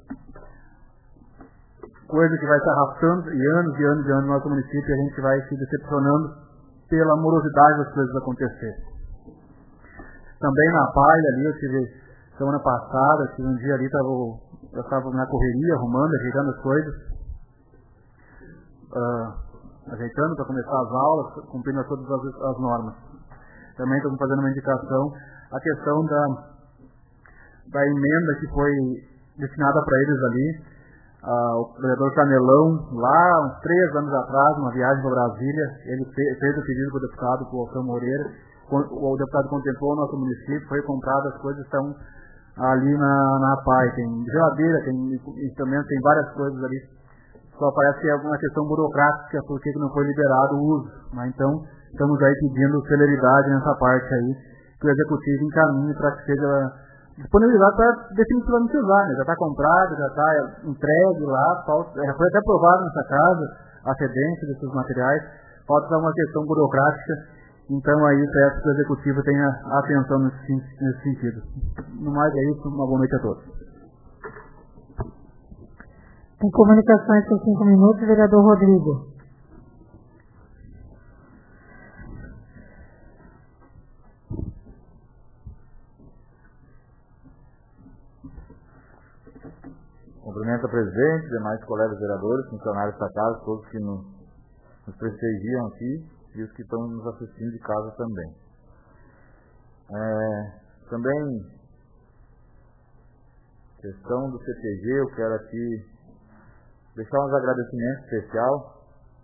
coisa que vai estar arrastando anos e anos no nosso município, e a gente vai se decepcionando pela morosidade das coisas acontecer. Também na palha ali, eu tive semana passada, tive um dia ali, eu estava na correria, arrumando, ajeitando as coisas, ajeitando para começar as aulas, cumprindo todas as normas. Também estamos fazendo uma indicação, a questão da emenda que foi destinada para eles ali. O vereador Canelão, lá uns 3 anos atrás, numa viagem para Brasília, ele fez o pedido para o deputado, para o Alcão Moreira. O deputado contemplou o nosso município, foi comprado, as coisas estão ali na PAI. Tem geladeira, tem instrumentos, tem várias coisas ali. Só parece que é uma questão burocrática, porque não foi liberado o uso. Mas então, estamos aí pedindo celeridade nessa parte aí, que o executivo encaminhe para que seja disponibilizado para definitivamente usar, né? Já está comprado, já está entregue lá, já foi até aprovado nessa casa a cedência desses materiais, falta uma questão burocrática, então aí peço que o executivo tenha atenção nesse sentido. No mais é isso, uma boa noite a todos. Em comunicações por 5 minutos, vereador Rodrigo. Cumprimento a presidente, demais colegas vereadores, funcionários da casa, todos que nos prestigiam aqui e os que estão nos assistindo de casa também. Também, questão do CTG, eu quero aqui deixar uns agradecimentos especial,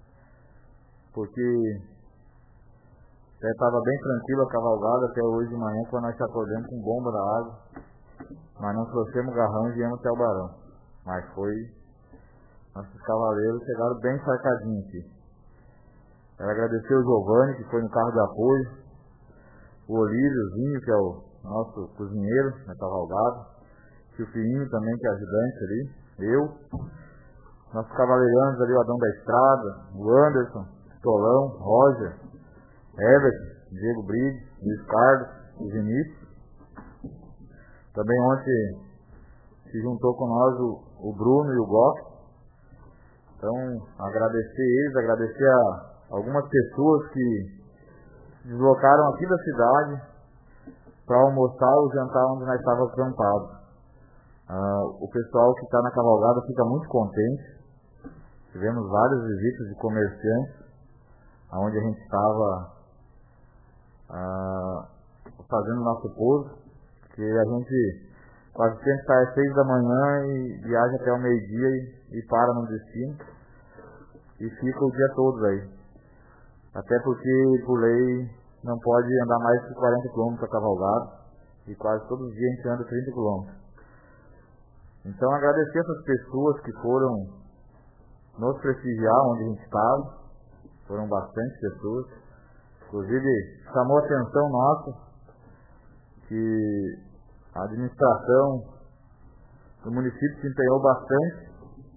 porque estava bem tranquilo a cavalgada até hoje de manhã, quando nós acordamos com bomba da água, mas não trouxemos garrão e viemos até o Barão. Mas nossos cavaleiros chegaram bem cercadinhos aqui. Quero agradecer o Giovanni, que foi no carro de apoio, o Olíviozinho, que é o nosso cozinheiro na Cavalgada, o Fiinho também, que é ajudante ali, eu, nossos cavaleiranos ali, o Adão da Estrada, o Anderson, Tolão, Roger, Everett, Diego Bride, Luiz Carlos, o Vinícius. Também ontem se juntou com nós o Bruno e o Goff. Então, agradecer eles, agradecer a algumas pessoas que se deslocaram aqui da cidade para almoçar ou jantar onde nós estávamos acampados. O pessoal que está na cavalgada fica muito contente. Tivemos várias visitas de comerciantes onde a gente estava fazendo nosso pouso, que a gente quase sempre sai às 6 da manhã e viaja até o meio-dia e para no destino e fica o dia todo aí. Até porque por lei não pode andar mais de 40 km a cavalgada e quase todos os dias a gente anda 30 km. Então agradecer essas pessoas que foram nos prestigiar onde a gente estava. Foram bastante pessoas. Inclusive chamou a atenção nossa que a administração do município se empenhou bastante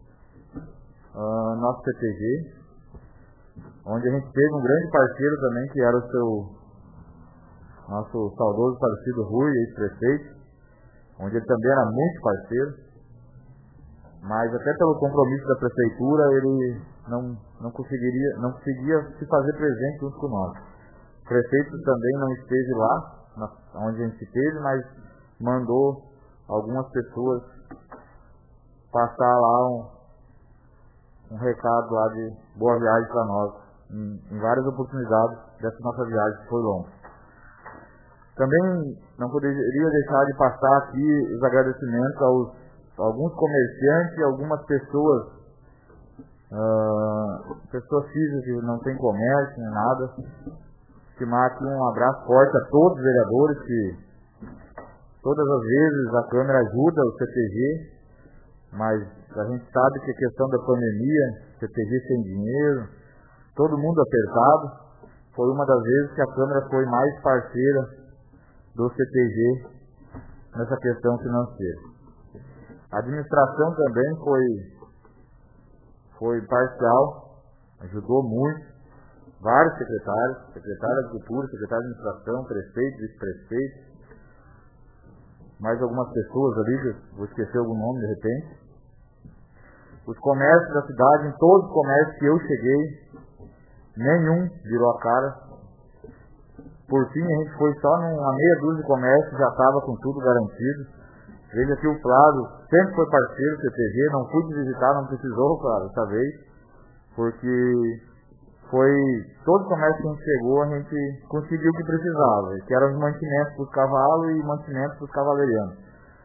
nosso CTG, onde a gente teve um grande parceiro também, que era o nosso saudoso falecido Rui, ex-prefeito, onde ele também era muito parceiro. Mas até pelo compromisso da prefeitura, ele não conseguia se fazer presente junto com nós. O prefeito também não esteve lá, onde a gente esteve, mas mandou algumas pessoas passar lá um recado lá de boa viagem para nós, em várias oportunidades dessa nossa viagem que foi longa. Também não poderia deixar de passar aqui os agradecimentos a alguns comerciantes e algumas pessoas físicas que não tem comércio nem nada. Estimar aqui um abraço forte a todos os vereadores, que todas as vezes a Câmara ajuda o CTG, mas a gente sabe que a questão da pandemia, CTG sem dinheiro, todo mundo apertado, foi uma das vezes que a Câmara foi mais parceira do CTG nessa questão financeira. A administração também foi parcial, ajudou muito, vários secretários, secretário de Agricultura, secretário de Administração, prefeito, vice-prefeito, mais algumas pessoas ali, vou esquecer algum nome de repente. Os comércios da cidade, em todos os comércios que eu cheguei, nenhum virou a cara. Por fim, a gente foi só numa meia dúzia de comércios, já estava com tudo garantido. Veja que o Flávio sempre foi parceiro do CTG, não pude visitar, não precisou, Flávio, dessa vez, porque foi todo o comércio que a gente chegou, a gente conseguiu o que precisava, que eram os mantimentos para os cavalos e mantimentos para os cavaleirianos.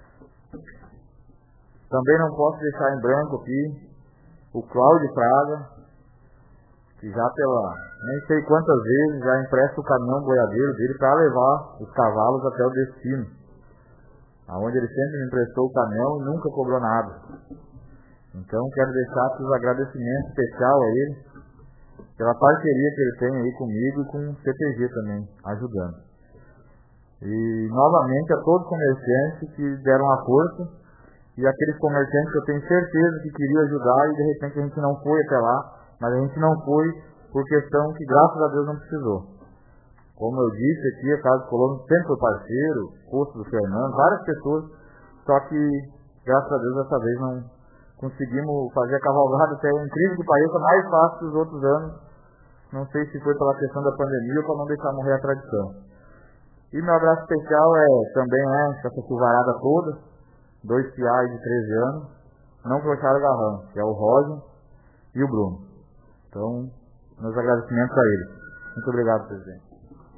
Também não posso deixar em branco aqui o Cláudio Fraga, que já nem sei quantas vezes já empresta o caminhão boiadeiro dele para levar os cavalos até o destino, aonde ele sempre me emprestou o caminhão e nunca cobrou nada. Então quero deixar aqui os agradecimentos especial a ele, pela parceria que ele tem aí comigo e com o CTG também, ajudando. E novamente a todos os comerciantes que deram a força, e aqueles comerciantes que eu tenho certeza que queriam ajudar e de repente a gente não foi até lá, mas a gente não foi por questão que graças a Deus não precisou. Como eu disse aqui, a Casa do Colono sempre foi parceiro, o posto do Fernando, várias pessoas, só que graças a Deus dessa vez não conseguimos fazer a cavalgada, até incrível que pareça, mais fácil que os outros anos. Não sei se foi pela questão da pandemia ou para não deixar morrer a tradição. E meu abraço especial também essa chuvarada toda, 2 piais de 13 anos, não colocaram garrão, que é o Roger e o Bruno. Então, meus agradecimentos a eles. Muito obrigado, presidente.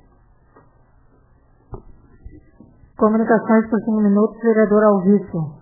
Comunicações por 5 minutos, vereador Alvício.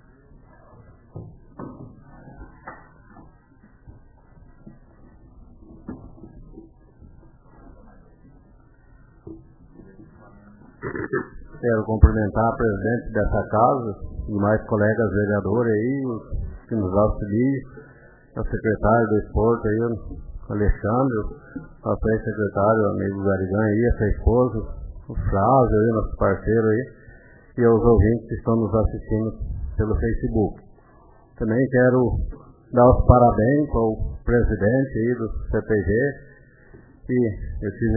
Quero cumprimentar a presidente dessa casa e mais colegas vereadores aí, os que nos auxiliam, o secretário do esporte aí, Alexandre, o nosso ex-secretário, o amigo Garigão aí, a sua esposa, o Flávio aí, nosso parceiro aí, e aos ouvintes que estão nos assistindo pelo Facebook. Também quero dar os parabéns ao presidente aí do CTG, que eu estive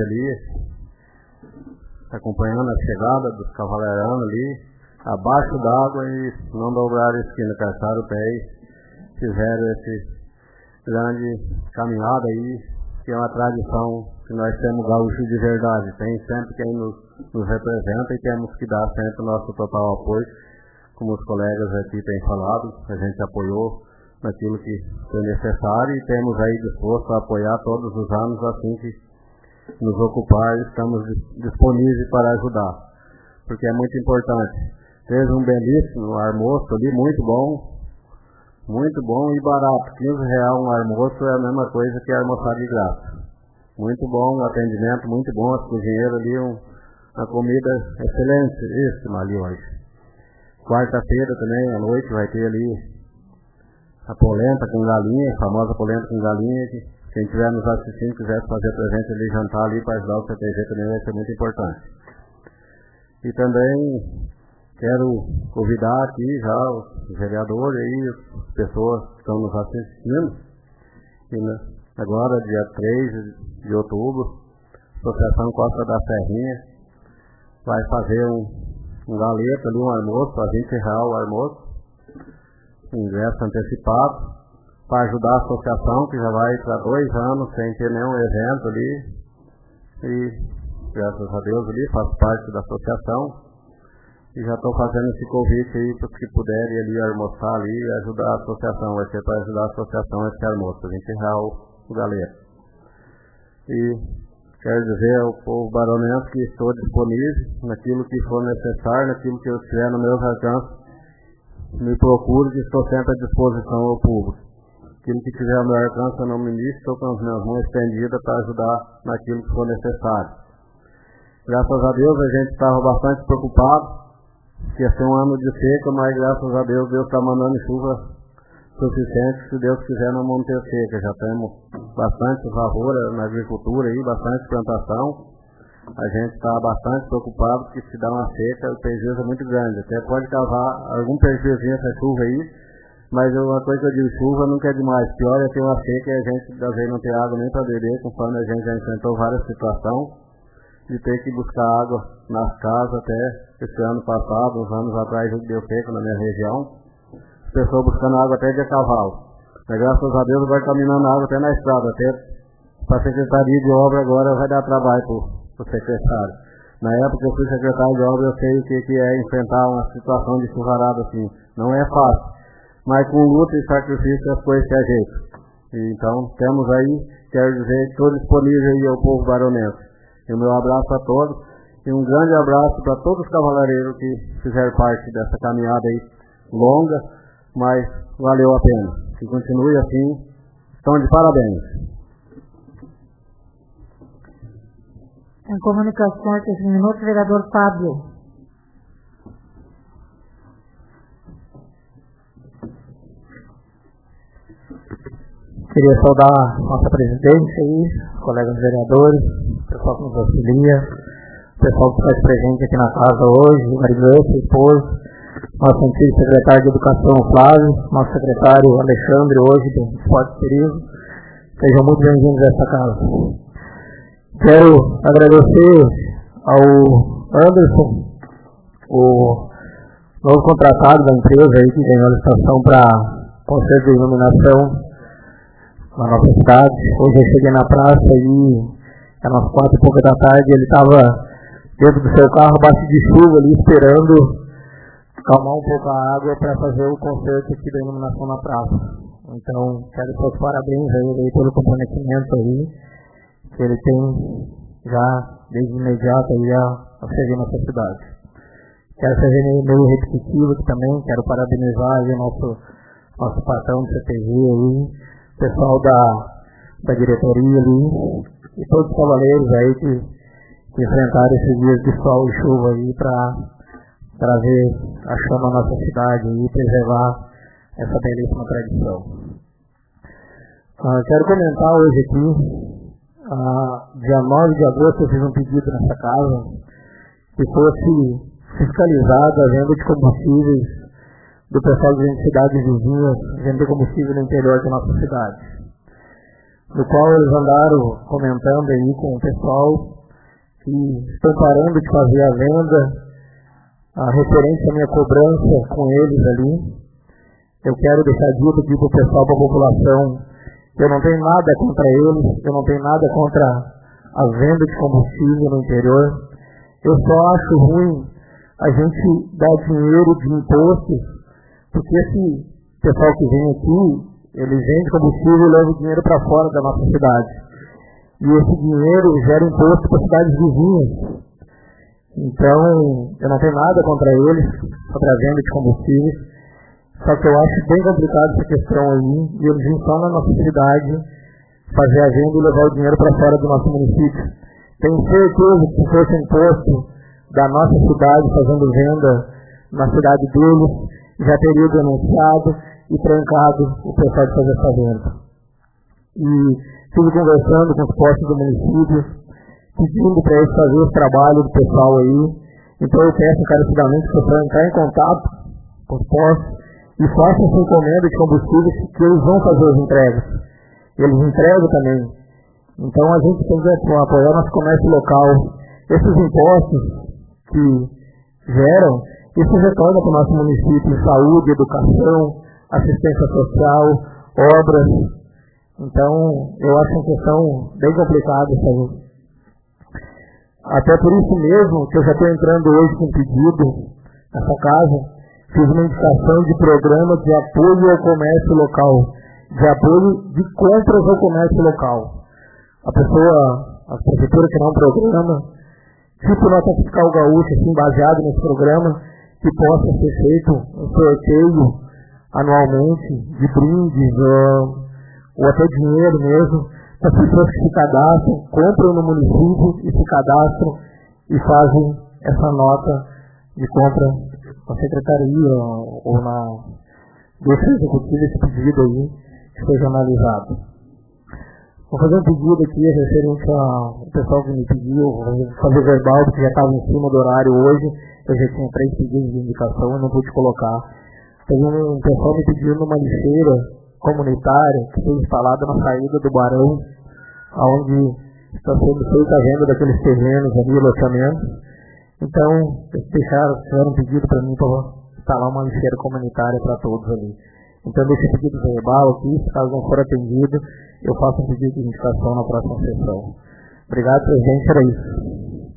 ali acompanhando a chegada dos cavaleiranos ali, abaixo d'água, e não dobraram a esquina, calçaram o pé e fizeram esse grande caminhada aí, que é uma tradição que nós temos gaúcho de verdade. Tem sempre quem nos representa e temos que dar sempre o nosso total apoio, como os colegas aqui têm falado, a gente apoiou naquilo que foi necessário e temos aí disposto a apoiar todos os anos assim que nos ocupar, estamos disponíveis para ajudar, porque é muito importante. Teve um belíssimo almoço ali, muito bom e barato. R$15 um almoço é a mesma coisa que almoçar de graça. Muito bom, um atendimento muito bom, as cozinheiras ali, uma comida excelentíssima ali hoje. Quarta-feira também, à noite, vai ter ali a polenta com galinha, a famosa polenta com galinha, que quem estiver nos assistindo, quiser fazer presente ali, jantar ali para ajudar o CTG também vai ser muito importante. E também quero convidar aqui já os vereadores aí, as pessoas que estão nos assistindo, e agora, dia 3 de outubro, a Associação Costa da Serrinha vai fazer um galeto ali, um almoço, a R$20 o almoço, ingresso antecipado, para ajudar a associação, que já vai para 2 anos sem ter nenhum evento ali, e graças a Deus ali, faço parte da associação, e já estou fazendo esse convite aí para os que puderem ali almoçar ali e ajudar a associação, vai ser para ajudar a associação esse almoço, R$20 o galeto. E quero dizer ao povo baronense que estou disponível naquilo que for necessário, naquilo que eu estiver no meu alcance, me procure, que estou sempre à disposição ao público. Aquilo que tiver ao meu alcance, eu não me ministro, estou com as minhas mãos estendidas para ajudar naquilo que for necessário. Graças a Deus, a gente estava bastante preocupado, que ia ser um ano de seca, mas graças a Deus está mandando chuva suficiente, se Deus quiser não vamos ter seca. Já temos bastante lavoura na agricultura aí, bastante plantação. A gente está bastante preocupado, porque se dá uma seca, o prejuízo é muito grande. Até pode causar algum prejuízo essa chuva aí, mas uma coisa que eu digo, chuva nunca é demais. Pior é ter uma seca e a gente às vezes não ter água nem para beber, conforme a gente já enfrentou várias situações de ter que buscar água nas casas. Até esse ano passado, uns anos atrás, deu seca na minha região, as pessoas buscando água até de cavalo. Mas graças a Deus vai caminhando água até na estrada, até para a Secretaria de Obra agora vai dar trabalho para o secretário. Na época que eu fui secretário de Obra, eu sei o que é enfrentar uma situação de chuvarada assim. Não é fácil, mas com luta e sacrifício as coisas se ajeitam. Então, temos aí, quero dizer, estou disponível aí ao povo baronense. E o meu abraço a todos, e um grande abraço para todos os cavaleiros que fizeram parte dessa caminhada aí, longa, mas valeu a pena. Que continue assim, estão de parabéns. Em comunicação, 15 minutos, vereador Fábio. Queria saudar nossa presidência aí, colegas vereadores, o pessoal que nos auxilia, o pessoal que faz presente aqui na casa hoje, o Marigão, seu esposo, nosso antigo secretário de Educação, Flávio, nosso secretário Alexandre, hoje do Esporte Perigo. Sejam muito bem-vindos a essa casa. Quero agradecer ao Anderson, o novo contratado da empresa aí que ganhou a licitação para conserto de iluminação na nossa cidade. Hoje eu cheguei na praça e eram umas 4h30 da tarde, ele estava dentro do seu carro, abaixo de chuva ali, esperando calmar um pouco a água para fazer o conserto aqui da iluminação na praça. Então, quero dar os parabéns a ele pelo comprometimento aí, que ele tem já desde imediato aí a servir nossa cidade. Quero ser meio repetitivo aqui também, quero parabenizar aí o nosso patrão do CTG aí, o pessoal da diretoria ali, e todos os cavaleiros aí que enfrentaram esses dias de sol e chuva aí para trazer a chama à nossa cidade e preservar essa belíssima tradição. Quero comentar hoje aqui, dia 9 de agosto eu fiz um pedido nessa casa que fosse fiscalizada a venda de combustíveis do pessoal de cidades vizinhas, vender combustível no interior da nossa cidade. No qual eles andaram comentando aí com o pessoal que estão parando de fazer a venda, a referência à minha cobrança com eles ali. Eu quero deixar dito aqui para o pessoal, para a população, eu não tenho nada contra eles, eu não tenho nada contra a venda de combustível no interior. Eu só acho ruim a gente dar dinheiro de impostos, porque esse pessoal que vem aqui, eles vendem combustível e levam dinheiro para fora da nossa cidade. E esse dinheiro gera imposto para cidades vizinhas. Então, eu não tenho nada contra eles, contra a venda de combustíveis, só que eu acho bem complicado essa questão aí, e eles vêm só na nossa cidade fazer a venda e levar o dinheiro para fora do nosso município. Tenho certeza que se fosse imposto da nossa cidade fazendo venda na cidade deles, já teria denunciado e trancado o pessoal de fazer essa venda. E estive conversando com os postos do município, pedindo para eles fazer esse trabalho do pessoal aí. Então eu peço encarecidamente que o pessoal entrar em contato com os postos e façam essa encomenda de combustíveis que eles vão fazer as entregas. Eles entregam também. Então a gente tem que apoiar nosso comércio local. Esses impostos que geram, isso retorna para o nosso município em saúde, educação, assistência social, obras. Então, eu acho uma questão bem complicada essa aí. Até por isso mesmo que eu já estou entrando hoje com um pedido nessa casa, fiz uma indicação de programa de apoio ao comércio local, de apoio de compras ao comércio local. A prefeitura criar um programa, tipo nota fiscal gaúcha, assim, baseado nesse programa, que possa ser feito um sorteio anualmente de brindes ou até dinheiro mesmo para as pessoas que se cadastram, compram no município e se cadastram e fazem essa nota de compra na secretaria ou na deixa executiva, esse pedido aí que seja analisado. Vou fazer um pedido aqui referente ao pessoal que me pediu, vou fazer verbal porque já estava em cima do horário hoje, eu já tinha 3 pedidos de indicação e não pude colocar. Teve um pessoal me pedindo uma lixeira comunitária que foi instalada na saída do Barão, onde está sendo feita a venda daqueles terrenos ali, loteamentos. Então, eles fizeram um pedido para mim para instalar uma lixeira comunitária para todos ali. Então, deixa esse pedido verbal aqui, se caso não for atendido, eu faço um pedido de indicação na próxima sessão. Obrigado, presidente, era isso.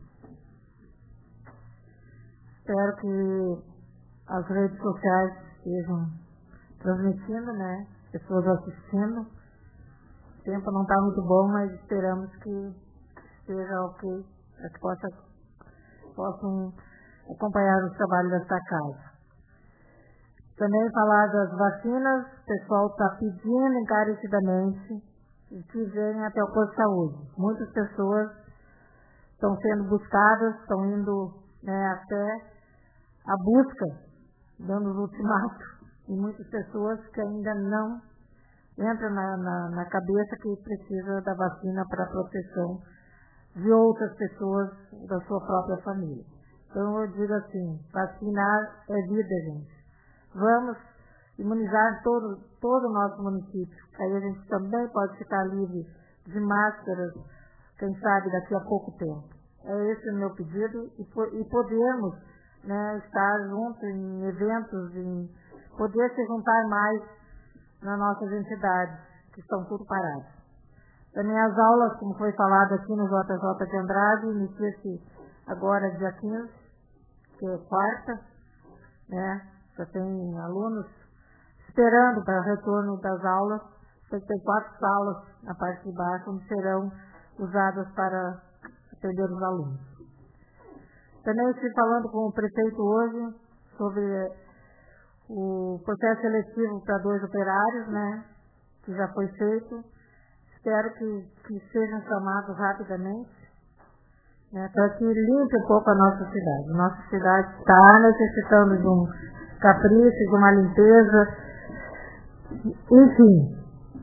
Espero que as redes sociais estejam transmitindo, né? Pessoas assistindo. O tempo não está muito bom, mas esperamos que esteja ok, para que possam acompanhar os trabalhos desta casa. Também falar das vacinas, o pessoal está pedindo encarecidamente que venham até o posto de saúde. Muitas pessoas estão sendo buscadas, estão indo, né, até a busca, dando os ultimatos. E muitas pessoas que ainda não entram na cabeça que precisa da vacina para a proteção de outras pessoas da sua própria família. Então eu digo assim, vacinar é vida, gente. Vamos imunizar todo o nosso município. Aí a gente também pode ficar livre de máscaras, quem sabe daqui a pouco tempo. É esse o meu pedido e podemos, né, estar juntos em eventos, em poder se juntar mais nas nossas entidades, que estão tudo paradas. Também as aulas, como foi falado aqui no JJ de Andrade, inicia-se agora dia 15, que é quarta, né? Já tem alunos esperando para o retorno das aulas. Tem 4 salas na parte de baixo, onde serão usadas para atender os alunos. Também estive falando com o prefeito hoje sobre o processo seletivo para 2 operários, né, que já foi feito. Espero que sejam chamados rapidamente, né, para que limpe um pouco a nossa cidade. Nossa cidade está necessitando de um capricho, de uma limpeza. Enfim,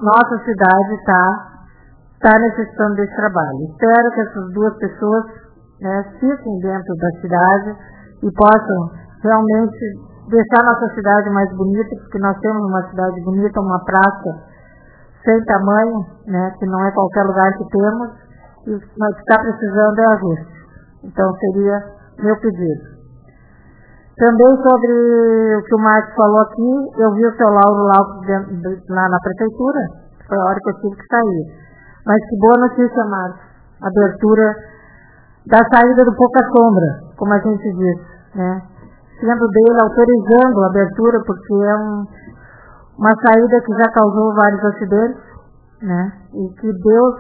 nossa cidade está necessitando desse trabalho. Espero que essas duas pessoas, né, fiquem dentro da cidade e possam realmente deixar nossa cidade mais bonita, porque nós temos uma cidade bonita, uma praça sem tamanho, né, que não é qualquer lugar que temos, e o que está precisando é ajuste. Então seria meu pedido. Também sobre o que o Marcos falou aqui, eu vi o seu Lauro lá na prefeitura, foi a hora que eu tive que sair. Mas que boa notícia, Marcos, abertura da saída do Pouca Sombra, como a gente diz, né? Sendo dele, autorizando a abertura, porque é uma saída que já causou vários acidentes, né? E que Deus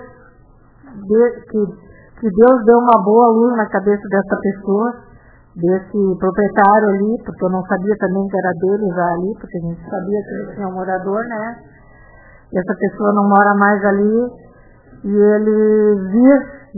deu uma boa luz na cabeça dessa pessoa, desse proprietário ali, porque eu não sabia também que era dele já ali, porque a gente sabia que ele tinha um morador, né? E essa pessoa não mora mais ali, e ele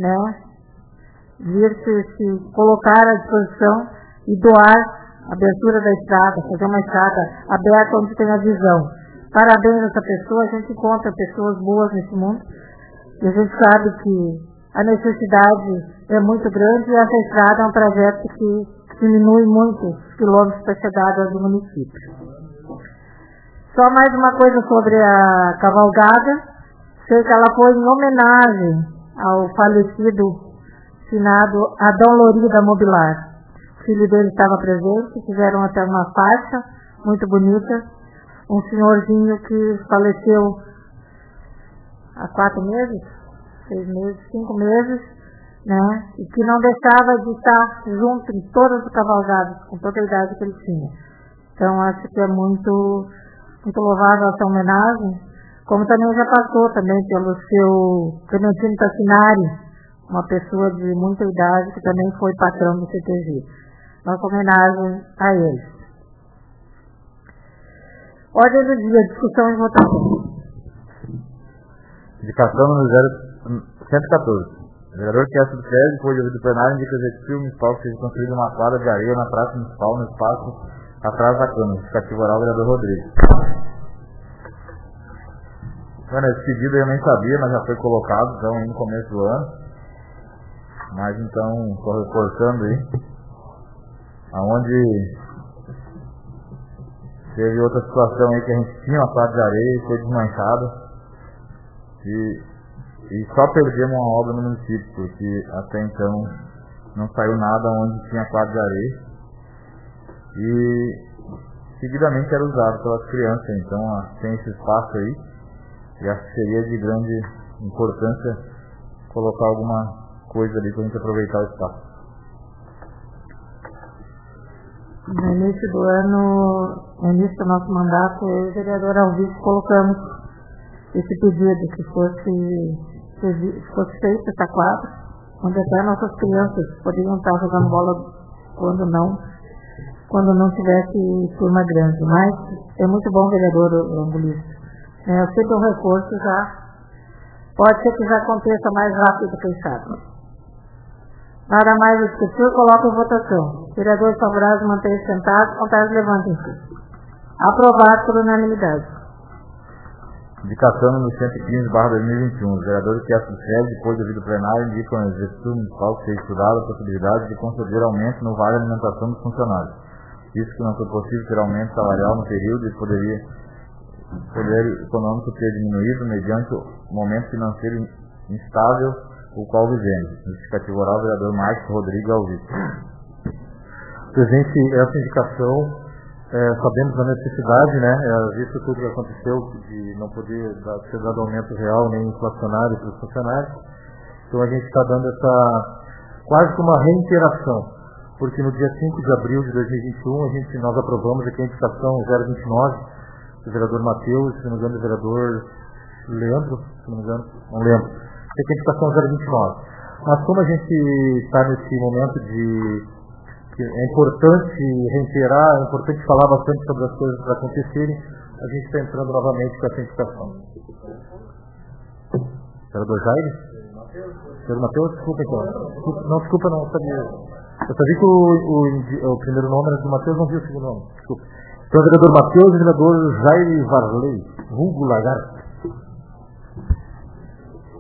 vir se colocar à disposição e doar a abertura da estrada, fazer uma estrada aberta onde tem a visão. Parabéns a essa pessoa, a gente encontra pessoas boas nesse mundo, e a gente sabe que a necessidade é muito grande e essa estrada é um trajeto que diminui muito os quilômetros para chegar do município. Só mais uma coisa sobre a cavalgada. Sei que ela foi em homenagem ao falecido finado Adão Lori da Mobilar. O filho dele estava presente, fizeram até uma faixa muito bonita. Um senhorzinho que faleceu há 4 meses, 6 meses, 5 meses, né? E que não deixava de estar junto em todas as cavalgadas, com toda a idade que ele tinha. Então acho que é muito louvável essa homenagem, como também já passou também pelo seu Clementino Tassinari, uma pessoa de muita idade que também foi patrão do CTG. Nossa homenagem a ele. Ordem do dia, discussão e votação. Indicação número 114. O vereador Castro do César, depois de ouvir do plenário, indica o executivo municipal que seja construída uma quadra de areia na praça municipal, no espaço atrás da Câmara. Indicativo oral, vereador Rodrigues. Bueno, esse pedido eu nem sabia, mas já foi colocado, então, no começo do ano. Mas, então, estou reforçando aí. Aonde teve outra situação aí que a gente tinha uma quadra de areia e foi desmanchada. E só perdemos uma obra no município, porque até então não saiu nada onde tinha quadra de areia. E seguidamente era usado pelas crianças, então tem esse espaço aí. E acho que seria de grande importância colocar alguma coisa ali para a gente aproveitar o espaço. No início do ano, no início do nosso mandato, eu e o vereador Alves colocamos esse pedido que fosse feita essa quadra, onde até nossas crianças poderiam estar jogando bola quando não tivesse turma grande. Mas é muito bom, vereador Ambulista. Eu sei que o reforço pode ser que já aconteça mais rápido, quem sabe. Nada mais a discutir, coloco em votação. Vereadores favoráveis, manter-se sentados, contrários, levantem-se. Aprovado por unanimidade. Indicação número 115/2021. Os vereadores que associam, depois do vídeo plenário, indicam ao executivo municipal que seja estudada a possibilidade de conceder aumento no vale alimentação dos funcionários. Isso que não foi possível ter aumento salarial no período e o poder econômico ter diminuído mediante o momento financeiro instável o qual vivemos. Indicativo oral, vereador Marcos Rodrigues Alves. Presidente, essa indicação, sabemos da necessidade, né, visto tudo que aconteceu, de não poder ser dado aumento real nem inflacionário para os funcionários. Então a gente está dando essa, quase que uma reiteração, porque no dia 5 de abril de 2021 nós aprovamos aqui a indicação 029 do vereador Matheus, se não me engano, do vereador Leandro, se não me engano, não lembro, aqui a indicação 029. Mas como a gente está nesse momento que é importante reiterar, é importante falar bastante sobre as coisas para acontecerem, a gente está entrando novamente com essa indicação. Vereador Jair? Vereador Matheus, desculpa então. Não, desculpa, não sabia. Eu sabia que o primeiro nome era do Matheus, não vi o segundo nome. Desculpa. Então, vereador Matheus e vereador Jair Varley, vulgo Lagarto.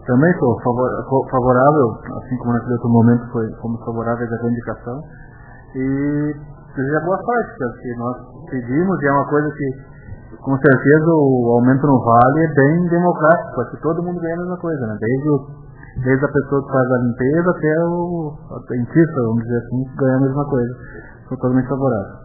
Também sou favorável, assim como naquele outro momento fomos favoráveis à indicação. E desejar boa sorte, porque nós pedimos, e é uma coisa que, com certeza, o aumento no vale é bem democrático, porque todo mundo ganha a mesma coisa, né? Desde a pessoa que faz a limpeza até o dentista, vamos dizer assim, que ganha a mesma coisa. Sou totalmente favorável.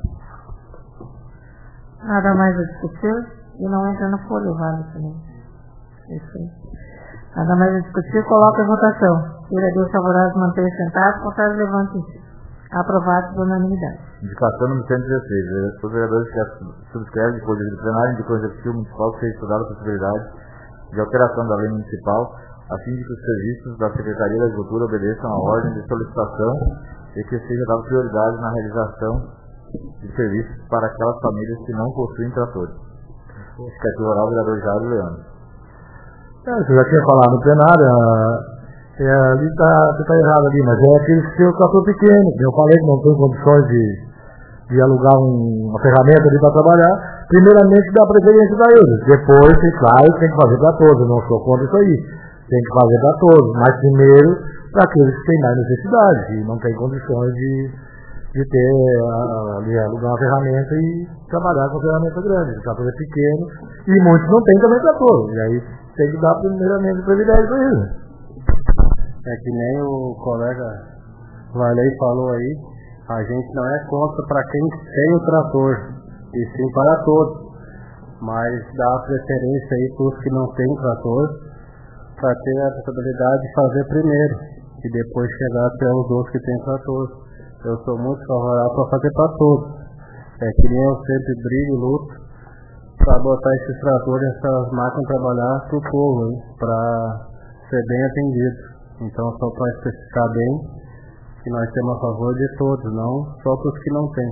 Nada mais a discutir e não entra na folha o vale também. Isso aí. Nada mais a discutir, coloca em votação. Vereadores favoráveis manter sentados, contrários levantem-se. Aprovado por unanimidade. Indicação número 116. Os vereadores que subscrevem depois do plenário indicam ao Executivo Municipal que seja estudada a possibilidade de alteração da lei municipal a fim de que os serviços da Secretaria da Agricultura obedeçam à ordem de solicitação e que seja dada prioridade na realização de serviços para aquelas famílias que não possuem tratores. Justificativo oral, vereador Jairo Leandro. Você já tinha falado no plenário, ali está errado ali, mas é aquele seu trator pequeno, que eu falei que não tem condições de alugar uma ferramenta ali para trabalhar. Primeiramente dá preferência para eles, depois, claro, tem que fazer para todos, eu não sou contra isso aí, tem que fazer para todos, mas primeiro para aqueles que têm mais necessidade e não têm condições de ter ali, alugar uma ferramenta e trabalhar com ferramenta grande. O trator é pequeno e muitos não têm também trator, e aí tem que dar primeiramente privilégio para eles. É que nem o colega Varley falou aí, a gente não é contra para quem tem o trator, e sim para todos, mas dá preferência aí para os que não têm trator, para ter a possibilidade de fazer primeiro, e depois chegar até os outros que têm trator. Eu sou muito favorável para fazer para todos. É que nem eu sempre brigo e luto para botar esses tratores, essas máquinas trabalhar para o povo, para ser bem atendido. Então, só para especificar bem que nós temos a favor de todos, não só para os que não têm.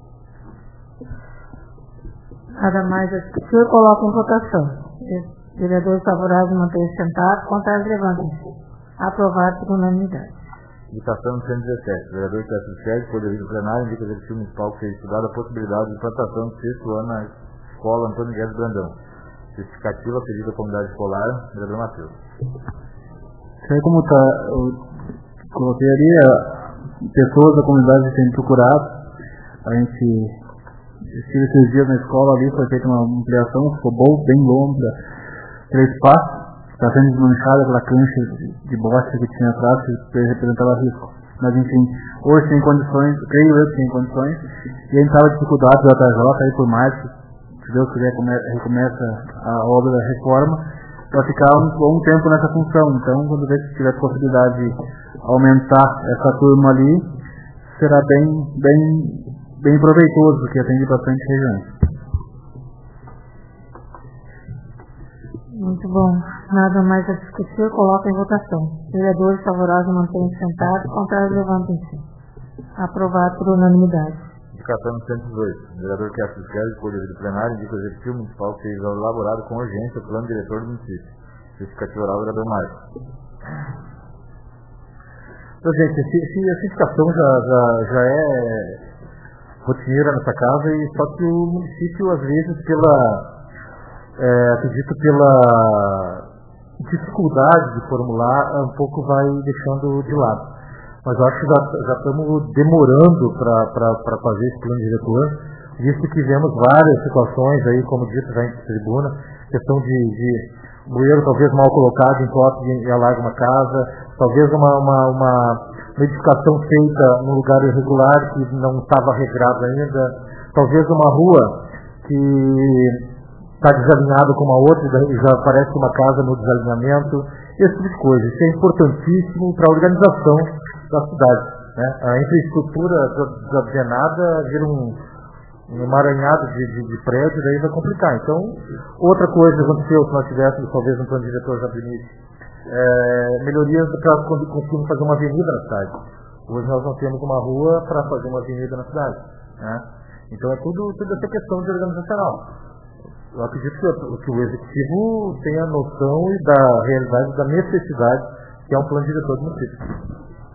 Nada mais a discutir, coloca em votação. Vereadores favoráveis manter sentados, contrários levantem-se. Aprovado por unanimidade. Indicação 117. Vereador que subscreve, poderia do plenário, indica ao Executivo Municipal que seja estudada a possibilidade de implantação do 6º ano na escola Antônio Guedes Brandão. Justificativa pedido à comunidade escolar, vereador Matheus. Sei como está, eu coloquei ali, pessoas da comunidade têm procurado, a gente estive esses dias na escola ali, foi feita uma ampliação, ficou bem longa, 3 passos, está sendo desmanchada aquela cancha de bosta que tinha atrás, que representava risco. Mas enfim, hoje tem condições, creio eu que tem condições, e a gente estava dificuldade da TJ aí por março, se Deus quiser recomeça a obra da reforma, para ficar um bom tempo nessa função. Então, quando vê que tiver possibilidade de aumentar essa turma ali, será bem proveitoso, porque atende bastante regiões. Muito bom. Nada mais a discutir, coloca em votação. Vereadores favoráveis mantêm-se sentados, contrários levantem-se. Aprovado por unanimidade. Indicação 118. O vereador que subscreve, por devido plenário, indica ao Executivo Municipal que seja elaborado com urgência o plano diretor do município. Justificativa oral, vereador Marcos. Então, gente, essa indicação já é rotineira nessa casa, e só que o município, às vezes, acredito pela dificuldade de formular, um pouco vai deixando de lado. Mas eu acho que já estamos demorando para fazer esse plano diretor, visto que vemos várias situações aí, como dito já em tribuna, questão de bueiro talvez mal colocado em toque e alaga uma casa, talvez uma edificação feita num lugar irregular que não estava regrado ainda, talvez uma rua que está desalinhada com uma outra e já aparece uma casa no desalinhamento, esse tipo de coisa. Isso é importantíssimo para a organização da cidade, né? A infraestrutura desordenada vira um emaranhado de prédio, daí vai complicar. Então, outra coisa que aconteceu, se nós tivéssemos talvez um plano diretor já do início, melhorias para conseguirmos fazer uma avenida na cidade. Hoje nós não temos uma rua para fazer uma avenida na cidade, né? Então é tudo essa questão de organizacional. Eu acredito que o executivo tenha noção da realidade, da necessidade que é um plano diretor do município.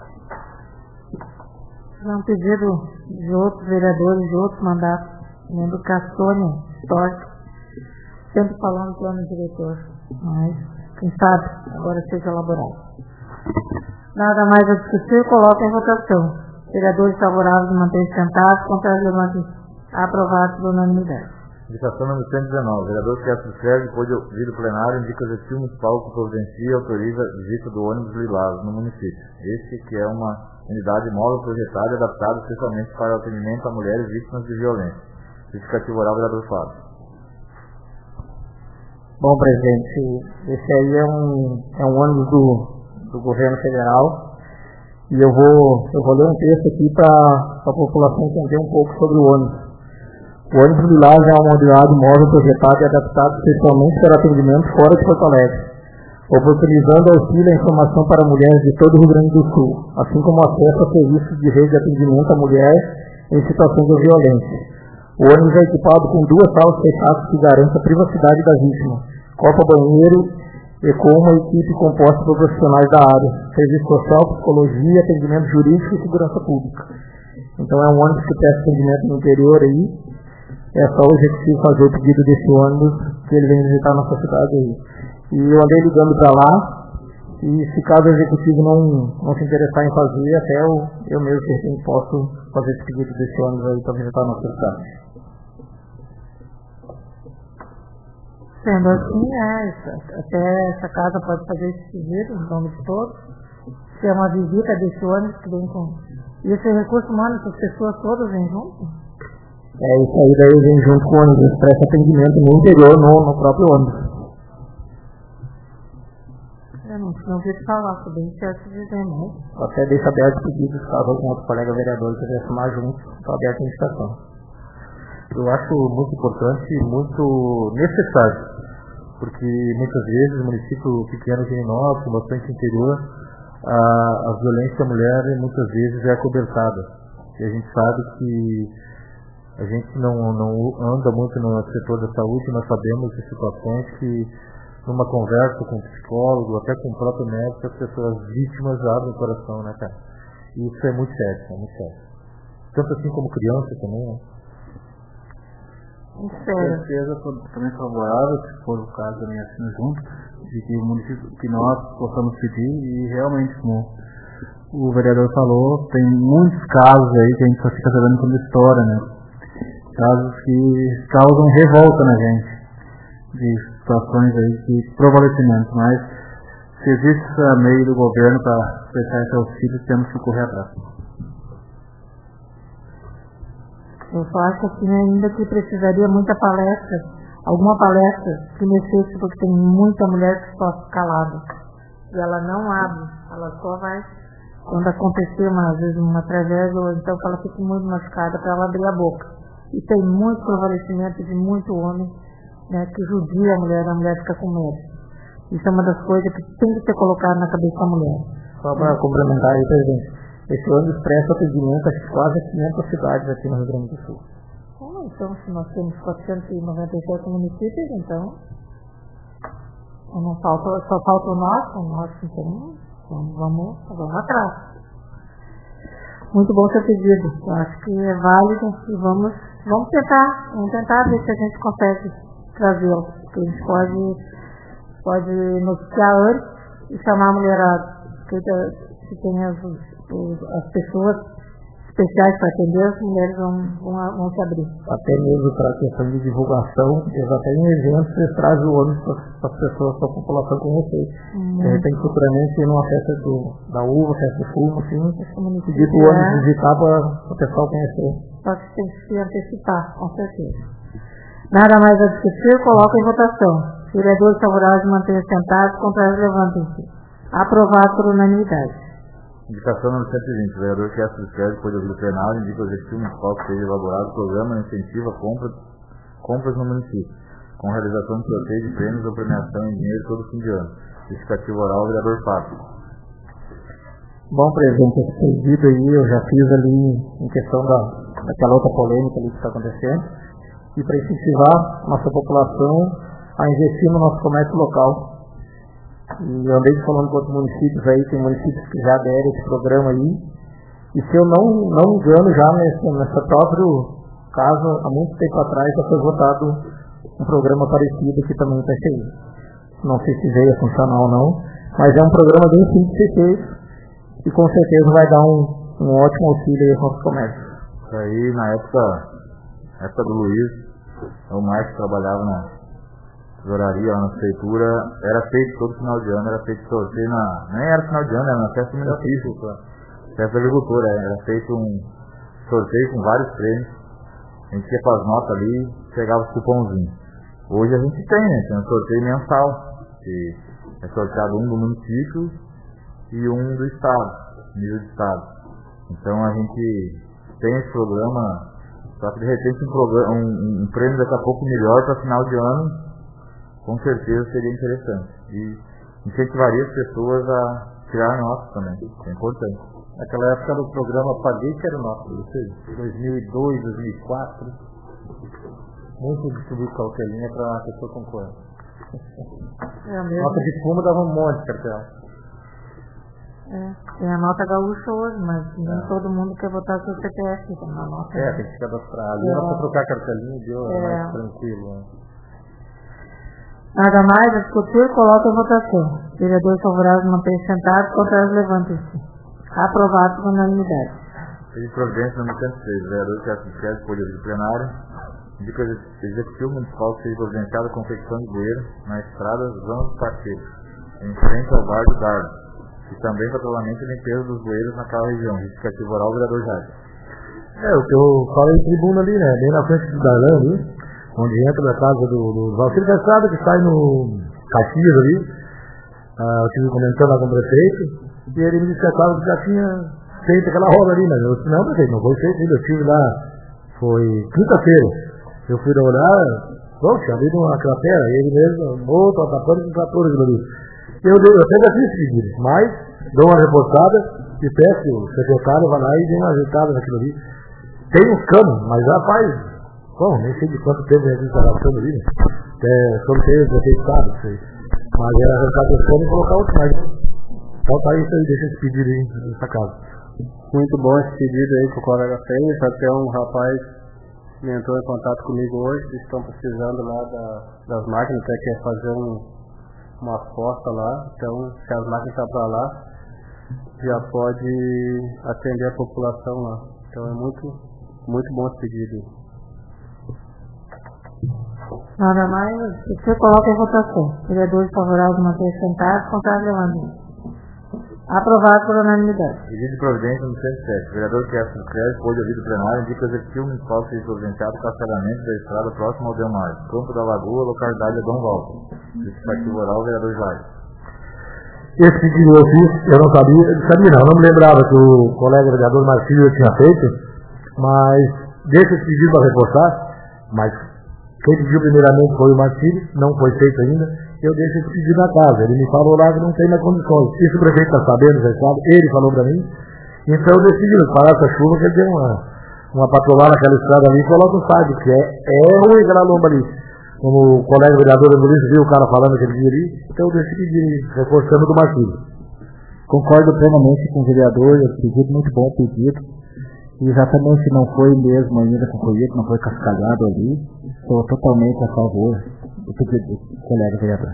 É um pedido de outros vereadores, de outros mandatos, né, do Cassônia, Torque, sempre falando plano diretor, mas quem sabe, agora seja elaborado. Nada mais a discutir, coloca em votação. Vereadores favoráveis de manter sentados, contrários levantem. Aprovado por unanimidade. Indicação número 119. Vereador Castro Sérgio, depois de ouvido o plenário, indica o Executivo Municipal que providencia e autoriza a visita do ônibus Lilás no município. Este que é uma unidade móvel projetada e adaptada especialmente para o atendimento a mulheres vítimas de violência. Justificativo oral, vereador Fábio. Bom, presidente, esse aí é um ônibus do governo federal e eu vou ler um texto aqui para a população entender um pouco sobre o ônibus. O ônibus Lilás é uma unidade móvel projetada e adaptada especialmente para atendimento fora de Porto Alegre, oportunizando auxílio e informação para mulheres de todo o Rio Grande do Sul, assim como acesso a serviços de rede de atendimento a mulheres em situações de violência. O ônibus é equipado com 2 salas fechadas que garantem a privacidade da vítima, copa-banheiro e com uma equipe composta por profissionais da área, serviço social, psicologia, atendimento jurídico e segurança pública. Então é um ônibus que presta atendimento no interior aí. É só o executivo fazer o pedido desse ônibus que ele vem visitar a nossa cidade aí. E eu andei ligando para lá e se caso o executivo não se interessar em fazer, até eu mesmo posso fazer esse pedido desse ônibus aí para visitar a nossa cidade. Sendo assim, até essa casa pode fazer esse pedido em nome de todos. Se é uma visita desse ônibus que vem com... E esse recurso humano, essas pessoas todas vêm junto? Isso aí daí vem junto com o ônibus, presta atendimento no interior, no próprio ônibus. Eu não vi te falar, tô bem certo de dizer, não. Até deixa aberto pedidos, caso algum outro colega vereador quiser somar junto, está aberto a indicação. Eu acho muito importante e muito necessário, porque muitas vezes, no município pequeno de Ninópolis, com bastante interior, a violência à mulher muitas vezes é acobertada. E a gente sabe que a gente não anda muito no setor da saúde, nós sabemos de situações que, numa conversa com o psicólogo, até com o próprio médico, as pessoas vítimas abrem o coração, né, cara? E isso é muito sério, Tanto assim como criança também, né? Com certeza, estou também favorável, se for o caso, também assino junto, de que o município, que nós possamos pedir, e realmente, como o vereador falou, tem muitos casos aí que a gente só fica sabendo como história, né? Casos que causam revolta na gente, de situações aí de provalecimento, mas se existe meio do governo para prestar esse auxílio, temos que correr atrás. Eu só acho assim ainda que precisaria muita palestra, alguma palestra que mexesse, porque tem muita mulher que só fica calada. E ela não abre, ela só vai, quando acontecer às vezes uma tragédia, ou então que ela fica muito machucada para ela abrir a boca. E tem muito prevalecimento de muito homem, né, que judia a mulher fica com medo. Isso é uma das coisas que tem que ser colocado na cabeça da mulher. Só para complementar aí, presidente. Esse ônibus presta atendimento a quase 500 cidades aqui no Rio Grande do Sul. Então, se nós temos 497 municípios, então só falta o nosso, então vamos atrás. Muito bom seu pedido. Eu acho que é válido e vamos tentar ver se a gente consegue trazê-lo. A gente pode noticiar antes e chamar a mulherada. Que tem as pessoas especiais para atender, as mulheres vão se abrir. Até mesmo para a questão de divulgação, eles até em eventos eles trazem o ônibus para as pessoas, para a população conhecer. De repente, futuramente, numa festa da uva, festa do fumo, assim, pedir para o ônibus visitar para o pessoal conhecer. Só que tem que se antecipar, com certeza. Nada mais a discutir, coloca em votação. Vereadores favoráveis manter sentados, contrários levantem-se. Aprovado por unanimidade. Indicação número 120. O vereador Castro Sérgio, depois de ouvir o plenário, indica ao Executivo Municipal que seja elaborado programa de incentivo a compras no município, com realização de sorteio de prêmios ou premiação em dinheiro todo fim de ano. Justificativo oral, vereador Fábio. Bom, presidente, esse pedido aí eu já fiz ali em questão daquela outra polêmica ali que está acontecendo, e para incentivar a nossa população a investir no nosso comércio local. E eu andei falando com outros municípios aí, tem municípios que já aderem esse programa aí. E se eu não me engano, já nessa próprio caso, há muito tempo atrás, já foi votado um programa parecido que também está cheio. não sei se veio a funcionar ou não, mas é um programa bem simples de ser feito e com certeza vai dar um ótimo auxílio aí aos comércios. Isso aí, na época do Luiz, o Marcos trabalhava na tesouraria, na prefeitura, era feito todo final de ano, era feito sorteio nem era final de ano, era na festa municipal, festa da agricultura, era feito um sorteio com vários prêmios, a gente ia com as notas ali, pegava os cupomzinhos. Hoje a gente tem um sorteio mensal, que é sorteado um do município e um do estado, nível de estado. Então a gente tem esse programa, só que de repente um prêmio daqui a pouco melhor para final de ano, com certeza seria interessante. E incentivaria as pessoas a tirar notas também, é importante. Naquela época do programa Paguei que era nossa, 2002, 2004, muito distribuir cartelinha para a pessoa concorrer. Nota de fumo dava um monte de cartela. Tem a nota gaúcha hoje, mas nem todo mundo quer botar seu CPF na nota. Tem que cadastrar. Ali era para trocar cartelinha, deu mais tranquilo. Nada mais a discutir, coloca em votação. Vereadores favoráveis mantêm sentados, contrários levantem-se. Aprovado por unanimidade. Pedido de providência número 106, vereador que assiste por do plenário, indica o executivo municipal que seja providenciado a confecção de bueiro na estrada Zona dos Parqueiros, em frente ao bar do Dardo, e também patrulhamento e limpeza dos bueiros naquela região. Justificativo oral, vereador Jair. O que eu falei em tribuna ali, né? Bem na frente do Darlan ali, onde entra da casa do Valcir da estrada que sai no Caxias ali. Eu estive comentando lá com o prefeito, e ele me disse que já tinha feito aquela roda ali, né? Eu disse, não, prefeito, não foi feito ainda. Eu estive lá, foi quinta-feira. Eu fui dar olhar, poxa, ali numa cratera, e ele mesmo, outro, tapando com trator aquilo ali. Eu até já fiz pedido, mas dou uma reportada e peço o secretário vai lá e dê uma ajeitada naquilo ali. Tem uns canos, mas já faz, nem sei de quanto tempo a gente está gastando ali, né? Sorteio, prefeitado, não sei. Mas era arrancar os canos e colocar outro mais. Então tá isso aí, deixa esse pedido aí nessa casa. Muito bom esse pedido aí que o colega fez, até um rapaz me entrou em contato comigo hoje, eles estão precisando lá das máquinas, até quer fazer uma fossa lá, então se as máquinas estão para lá, já pode atender a população lá. Então é muito bom esse pedido. Nada mais, você coloca em votação. Vereadores favoráveis mantêm sentados, contrários levantem-se. Aprovado por unanimidade. Pedido de providência número 107. Vereador que acha crédito, pode ouvir do plenário, indica o executivo municipal seja providenciado o cascalhamento da estrada próxima ao Delmar, Campo da Lagoa, localidade Dom Walter. Justificativo oral, vereador Jair. Esse pedido eu fiz, eu não me lembrava que o colega vereador Marcílio tinha feito, mas deixa esse pedido para reforçar, mas quem pediu primeiramente foi o Marcílio, não foi feito ainda. Eu deixo esse pedido na casa. Ele me falou lá que não tem mais condições. Isso o prefeito está sabendo, já sabe. Ele falou para mim. Então eu decidi, parar essa chuva, que ele deu uma patrulhada naquela estrada ali e coloca o sábio, que é ruim aquela lomba ali. Como o colega vereador Andolício viu o cara falando aquele dia ali, então eu decidi reforçando do Marcílio. Concordo plenamente com o vereador, esse pedido, muito bom pedido. E exatamente não foi mesmo ainda concluído, não foi cascalhado ali. Estou totalmente a favor do pedido do colega vereador.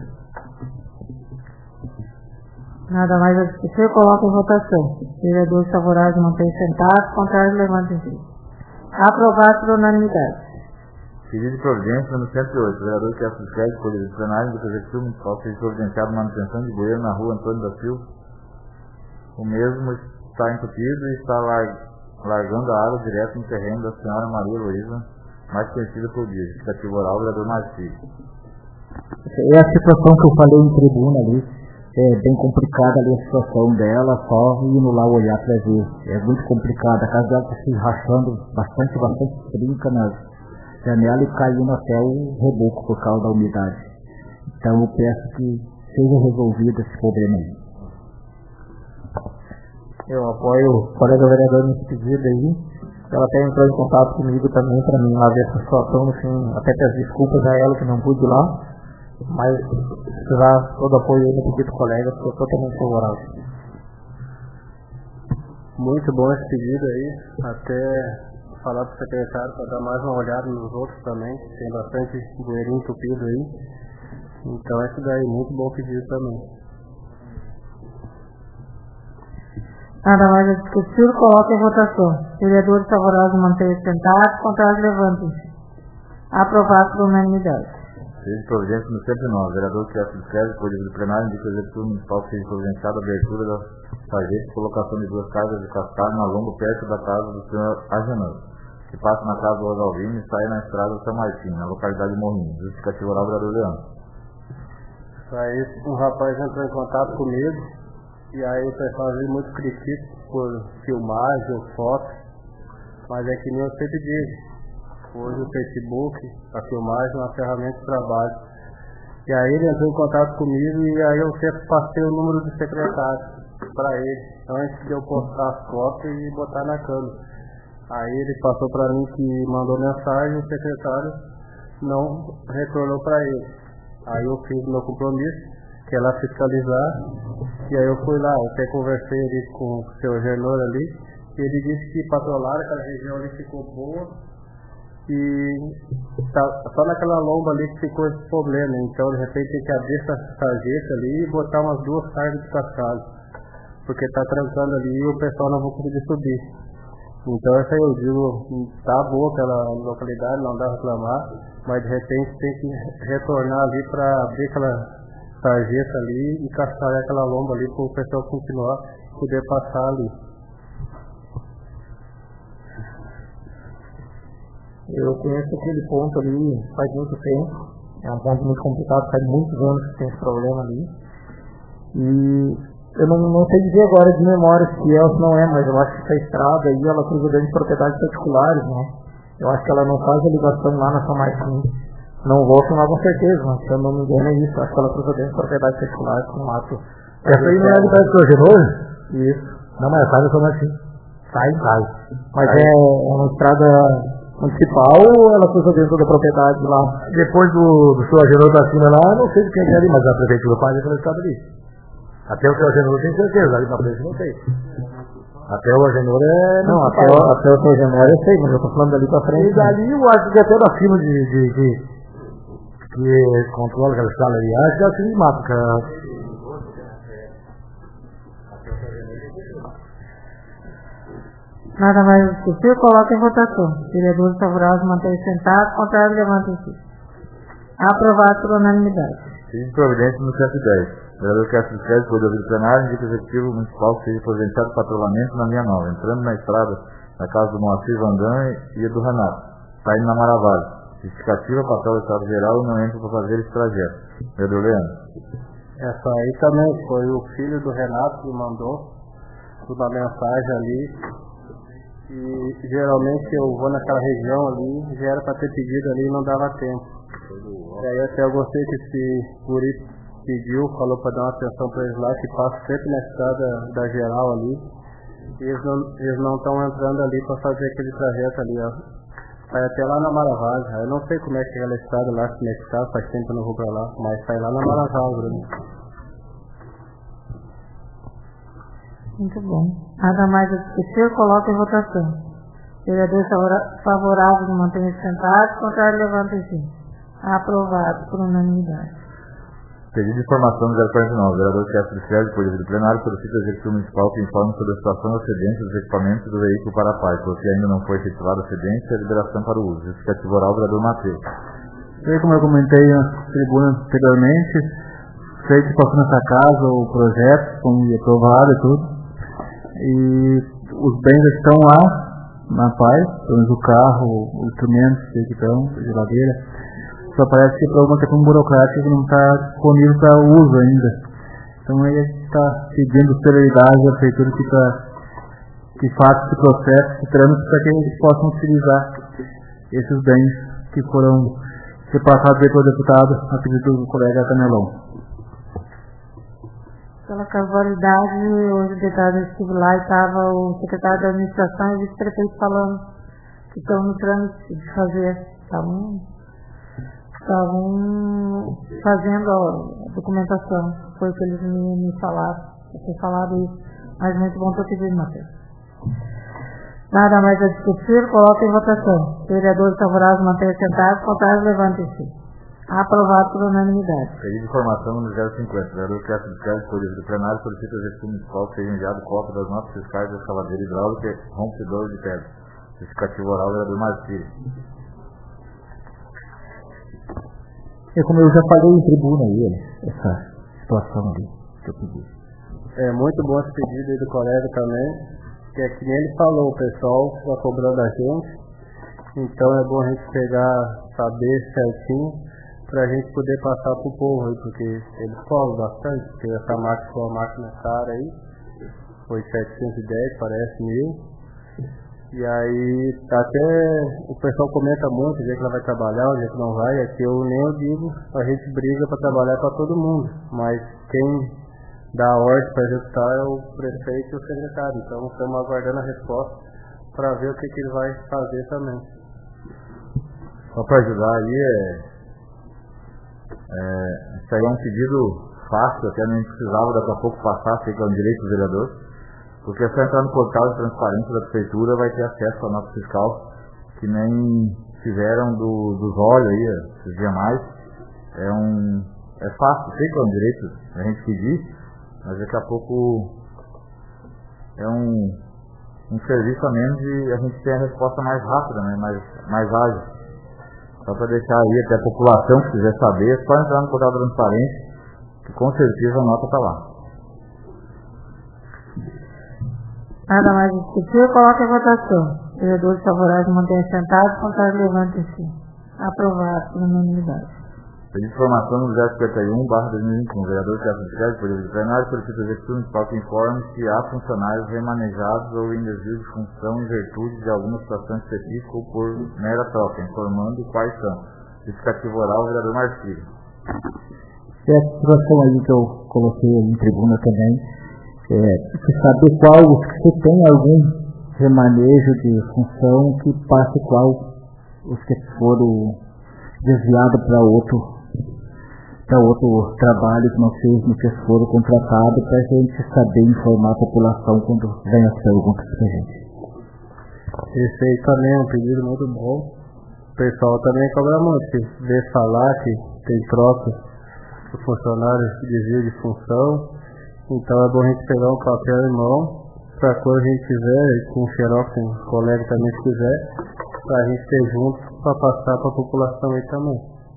Nada mais a discutir, coloca em votação. Vereadores favoráveis mantêm sentados, contrários levantem-se. Aprovado por unanimidade. Pedido de providência número 108. Vereador que acha crédito, poder do plenário, do executivo municipal seja providenciado manutenção de bueiro na rua Antônio da Silva. O mesmo está entupido e está largando a água direto no terreno da senhora Maria Luísa, mais conhecida por dia. Justificativo oral, vereador Marcílio. É a situação que eu falei em tribuna ali. É bem complicada ali a situação dela, só indo lá olhar para ver. É muito complicado. A casa dela está se rachando bastante trinca nas janelas e caindo até o reboco por causa da umidade. Então eu peço que seja resolvido esse problema aí. Eu apoio o colega vereador nesse pedido aí. Ela até entrou em contato comigo também para mim lá ver essa situação, no fim, até peço desculpas a ela que não pude ir lá. Mas se precisar todo apoio aí no pedido do colega, estou totalmente favorável. Muito bom esse pedido aí, até falar para o secretário para dar mais uma olhada nos outros também, tem bastante bueirinho entupido aí. Então esse daí é muito bom pedido também. Nada mais a discutir, coloque em votação. Vereadores favoráveis manter-se sentados, contrários levantem-se. Aprovado por unanimidade. Lei de providência no 109. Vereador que subscreve por livro plenário indica o executivo municipal que seja providenciada a abertura da sarjeta e colocação de 2 cargas de cascalho na lomba perto da casa do senhor Agenor, que passa na casa do Rosalvino e sai na estrada São Martim, na localidade de Morrinho. Justificativa oral, vereador Leandro. Aí um rapaz entrou em contato comigo e aí o pessoal viu muito crítico por filmagem ou foto, mas é que nem eu sempre digo. Hoje o Facebook, a filmagem é uma ferramenta de trabalho. E aí ele entrou em contato comigo e aí eu sempre passei o número do secretário para ele, antes de eu postar as fotos e botar na câmera. Aí ele passou para mim que mandou mensagem e o secretário não retornou para ele. Aí eu fiz o meu compromisso, que é lá fiscalizar, e aí eu fui lá, eu até conversei ali com o seu Genor ali, e ele disse que patrolaram, aquela região ali ficou boa, e só naquela lomba ali que ficou esse problema. Então de repente tem que abrir essa sarjeta ali e botar umas 2 cargas de cascalho, porque tá trancando ali e o pessoal não vai conseguir subir. Então essa eu digo, tá boa aquela localidade, não dá pra reclamar, mas de repente tem que retornar ali para abrir aquela sarjeta ali e cascalhar aquela lomba ali para o pessoal continuar, poder passar ali. Eu conheço aquele ponto ali faz muito tempo. É um ponto muito complicado, faz muitos anos que tem esse problema ali. E eu não sei dizer agora de memória se é ou se não é, mas eu acho que essa estrada aí, ela cruza dentro de propriedades particulares, né? Eu acho que ela não faz a ligação lá na São Martim. Não vou afirmar com certeza, mas se eu não me engano é isso. Acho que ela cruza dentro de propriedades particulares com um ato. Essa aí não é a liberdade do Genor? Isso. Não, mas sai da São Martim. Sai. Mas é uma estrada municipal ou ela cruza dentro da propriedade lá? Depois do seu Agenor da cima lá, não sei de quem é ali, mas a prefeitura faz aquela estrada ali. Até o seu Agenor tem certeza, ali na frente não sei. Até o Agenor é... Não, até o seu Agenor eu sei, mas eu tô falando ali pra frente. E dali eu acho que até da cima que controla aquela estrada ali, acho que é assim de mato, cara. Nada mais a discutir, coloque em votação. Vereadores favoráveis manter-se sentados, contrários levantem-se. Aprovado por unanimidade. Lei de providência no 110. Vereador que subscreve por ouvido plenário indica o executivo municipal que seja providenciado patrulhamento na linha 9, entrando na estrada da casa do Moacir Vandan e do Renato, saindo na Maravalho. Justificativa, papel do Estado Geral e não entra para fazer esse trajeto. Vereador Leandro. Essa aí também foi o filho do Renato que mandou uma mensagem ali. E geralmente eu vou naquela região ali, já era para ter pedido ali e não dava tempo. E aí até eu gostei que esse guri pediu, falou para dar uma atenção para eles lá, que passa sempre na estrada da geral ali. E eles não estão entrando ali para fazer aquele trajeto ali, ó. Vai até lá na Maravalho. Eu não sei como é que é aquela estrada lá, como é que tá, faz tempo que eu não vou para lá, mas sai lá na Maravalho, né? Muito bom. Nada mais a discutir, coloque em votação. Vereadores favoráveis mantenham-se sentados, contrários levantem-se. Aprovado por unanimidade. Pedido de informação do 049. Vereador que subscreve por livro plenário solicita ao executivo municipal que informe sobre a situação da cedência dos equipamentos do veículo para a paz, porque ainda não foi efetuada a cedência e a liberação para o uso. Justificativa oral, vereador Matheus. Sei, como eu comentei na tribuna anteriormente, sei que passou nessa casa o projeto, como aprovado e tudo. E os bens estão lá na paz, pelo menos o carro, os instrumentos que estão, a geladeira. Só parece que por alguma questão burocrática que não está disponível para uso ainda. Então aí a gente está pedindo celeridade à prefeitura que faça esse processo, esse trâmite, para que eles possam utilizar esses bens que foram repassados pelo deputado a pedido do colega Canelão. Pela casualidade, hoje o deputado estive lá e estava o secretário da administração e o vice-prefeito falando que estão no trâmite de fazer. Estavam fazendo a documentação. Foi o que eles me falaram. Eu tinha falado isso. Mas muito bom ter pedido, Matheus. Nada mais a discutir, coloque em votação. Vereadores favoráveis manter sentados, contrários levantem-se. Aprovado por unanimidade. Pedido de informação número 050. Vereador Castro Biscay, Poder do Plenário, solicita ao Executivo Municipal que seja enviado cópia das notas fiscais da escavadeira hidráulica e rompedor de pedra. Justificativo oral, vereador Marcílio. Como eu já falei em tribuna aí, essa situação ali que eu pedi. É muito bom esse pedido aí do colega também, que é que nem ele falou, o pessoal está cobrando a gente, então é bom a gente pegar, saber certinho, para a gente poder passar para o povo aí, porque eles cobram bastante, porque essa máquina foi uma máquina cara aí, foi 710, parece 1000. E aí, até o pessoal comenta muito, o dia que ela vai trabalhar, o dia que não vai, aqui eu nem eu digo, a gente briga para trabalhar para todo mundo, mas quem dá a ordem para executar é o prefeito e o secretário, então estamos aguardando a resposta para ver o que ele vai fazer também. Só para ajudar aí, isso aí é um pedido fácil, até nem precisava daqui a pouco passar, sei que é um direito do vereador. Porque é só entrar no portal de transparência da prefeitura, vai ter acesso à nota fiscal, que nem tiveram dos olhos aí, esses dias mais. É fácil, sei que é um direito a gente pedir, mas daqui a pouco é um serviço a menos e a gente tem a resposta mais rápida, né? mais ágil. Só para deixar aí até a população que quiser saber, é só entrar no portal de transparência, que com certeza a nota está lá. Nada mais discutir, coloque a votação. Vereadores favoráveis mantenham sentados, contrários levantem-se. Aprovado por unanimidade. Pedido de informação no 051/2021. Vereador Castro Biscay, Poder do Plenário, solicita ao Executivo Municipal que informe se há funcionários remanejados ou em desvio de função em virtude de alguma situação específica ou por mera troca, informando quais são. Justificativo oral, vereador Marcílio. Essa situação aí que eu coloquei em tribuna também, saber qual, se tem algum remanejo de função que passe qual os que foram desviados para outro trabalho que não fez no que foram contratados, para a gente saber informar a população quando vem as perguntas para a gente. Esse aí também é um pedido muito bom. O pessoal também cobra muito, que vê falar que tem troca de funcionários de desvio de função. Então é bom a gente pegar um papel em mão, para quando a gente tiver, com o xerox, com o colega também se quiser, para a gente ter junto, para passar para a população aí também.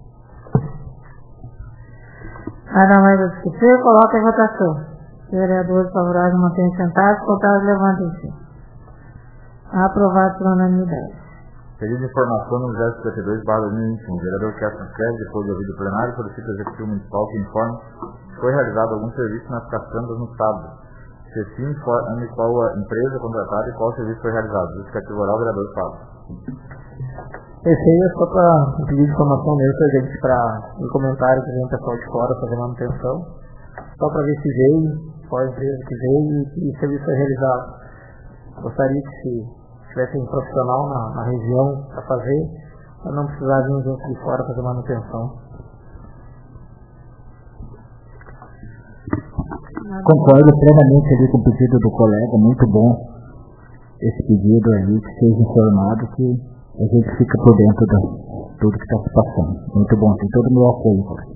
Nada mais a discutir, coloque a votação. Vereadores favoráveis mantenham sentados, contrários levantem-se. Aprovado por unanimidade. Pedido de informação no 052/2021. Vereador Castro Biscay, depois de ouvido o plenário, solicita ao Executivo Municipal que informe se foi realizado algum serviço nas caçambas no sábado. Se sim, informe qual a empresa contratada e qual serviço foi realizado. Justificativo oral, vereador Fábio. Esse aí é só para pedir informação mesmo pra gente, em comentário que vem o pessoal de fora fazer manutenção. Só para ver se veio, qual a empresa que veio e que serviço foi realizado. Gostaria que se tivesse um profissional na região para fazer, para não precisar vir gente de fora fazer manutenção. Concordo plenamente ali com o pedido do colega, muito bom esse pedido aí, que seja informado, que a gente fica por dentro de tudo que está se passando. Muito bom, tem todo o meu apoio, colega.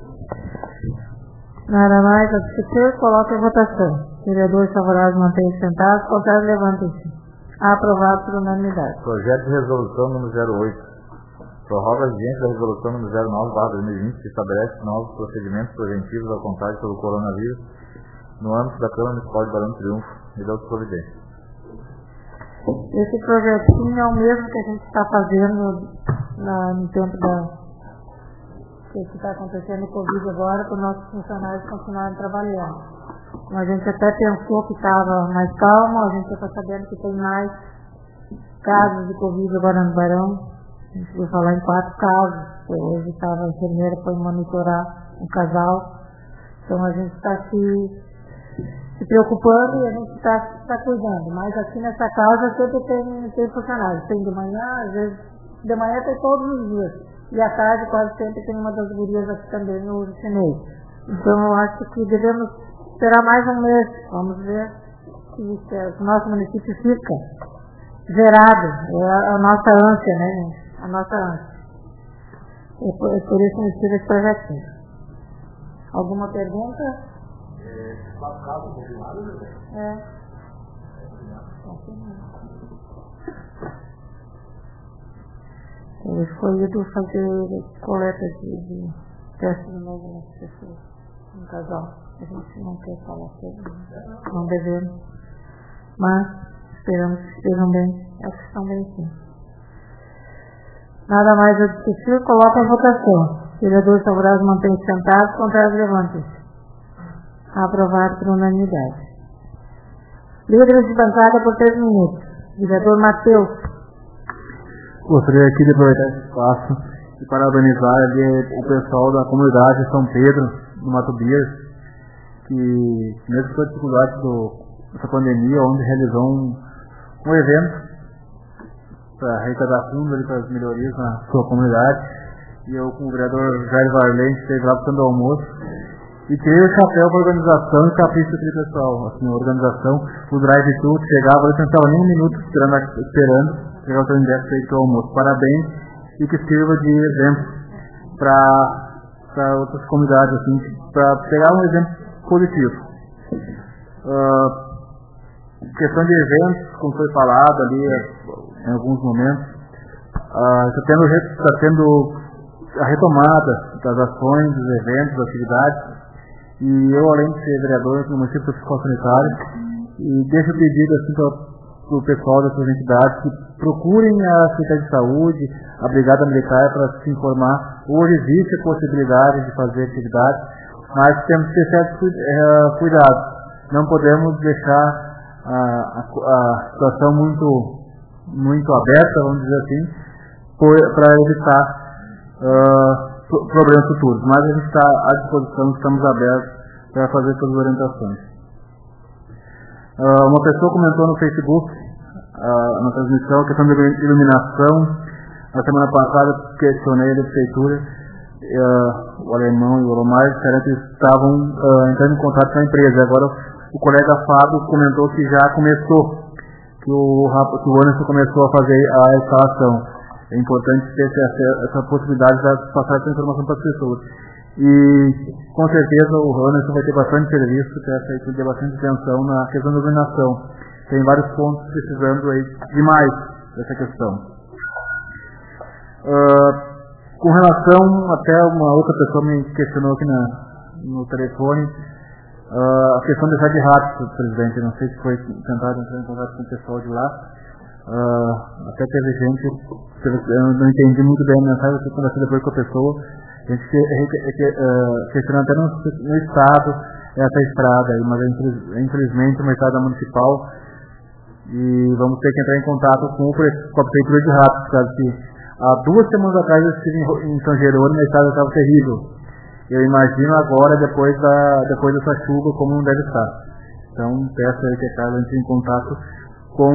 Nada mais a discutir, coloque a votação. Vereadores favoráveis mantenham sentados, contrários levantem-se. Aprovado por unanimidade. Projeto de resolução número 08. Prorroga a vigência da resolução número 09/2020, que estabelece novos procedimentos preventivos ao contágio pelo coronavírus no âmbito da Câmara Municipal de Barão do Triunfo e da providência. Esse projetinho é o mesmo que a gente está fazendo no tempo que está acontecendo o Covid agora, para os nossos funcionários continuarem trabalhando. A gente até pensou que estava mais calmo, a gente está sabendo que tem mais casos de Covid agora no Barão. A gente vai falar em 4 casos. Hoje a enfermeira foi monitorar um casal. Então a gente está se preocupando e a gente está cuidando. Mas aqui nessa casa sempre tem funcionários. Tem de manhã, às vezes de manhã tem todos os dias. E à tarde quase sempre tem uma das gurias aqui também no chinês. Então eu acho que devemos esperar mais um mês. Vamos ver se o nosso município fica zerado. É a nossa ânsia, né, gente? A nossa ânsia. Por isso que tive esse projetinho. Alguma pergunta? Caso confirmado, né? Ele foi ido fazer coleta de teste de novo nas pessoas, um casal. A gente não quer falar sobre, não devemos, mas esperamos que estejam bem, é que estão bem sim. Nada mais a discutir, coloca a votação. Vereadores favoráveis mantêm-se sentados, contrários levantem-se. Aprovado por unanimidade. Líderes de bancada por 3 minutos. Vereador Matheus. Gostaria aqui de aproveitar esse espaço e parabenizar ali o pessoal da comunidade São Pedro, do Mato Bias, que mesmo com a dificuldade dessa pandemia, onde realizou um evento para arrecadar fundos para as melhorias na sua comunidade. E eu, com o vereador Jair Varley, esteve lá para o almoço e tirei o chapéu para a organização e capricho daquele pessoal. Assim, a organização, o drive-thru, chegava, eu não estava nem um minuto esperando chegar o seu ingresso para o almoço. Parabéns e que sirva de exemplo para outras comunidades, assim, para pegar um exemplo positivo. Questão de eventos, como foi falado ali em alguns momentos, está tendo a retomada das ações, dos eventos, das atividades, e eu, além de ser vereador no município do Fiscal Sanitário, e deixo o pedido assim, para o pessoal dessas entidades que procurem a Secretaria de Saúde, a Brigada Militar, para se informar. Hoje existe a possibilidade de fazer atividades, mas temos que ter certos cuidados. Não podemos deixar a situação muito aberta, vamos dizer assim, para evitar problemas futuros. Mas a gente está à disposição, estamos abertos para fazer todas as orientações. Uma pessoa comentou no Facebook, na transmissão, a questão da iluminação. Na semana passada questionei a prefeitura, o Alemão e o Olomar disseram que estavam entrando em contato com a empresa. Agora o colega Fábio comentou que já começou, que o Anderson começou a fazer a instalação. É importante ter essa possibilidade de passar essa informação para as pessoas. E com certeza o Anderson vai ter bastante serviço, que ter bastante atenção na questão da iluminação. Tem vários pontos precisando aí demais dessa questão. Com relação, até uma outra pessoa me questionou aqui no telefone, a questão de de ratos, presidente. Não sei se foi tentado entrar em contato com o pessoal de lá. Até teve gente, eu não entendi muito bem a mensagem, eu conversei depois com a pessoa. A gente questionando até no estado essa estrada aí, mas infelizmente uma estrada municipal, e vamos ter que entrar em contato com a prefeitura de Ratos, sabe que há 2 semanas atrás eu estive em São Jerônimo e a estrada estava terrível. Eu imagino agora, depois dessa chuva, como não deve estar. Então peço aí que a Carla entre em contato com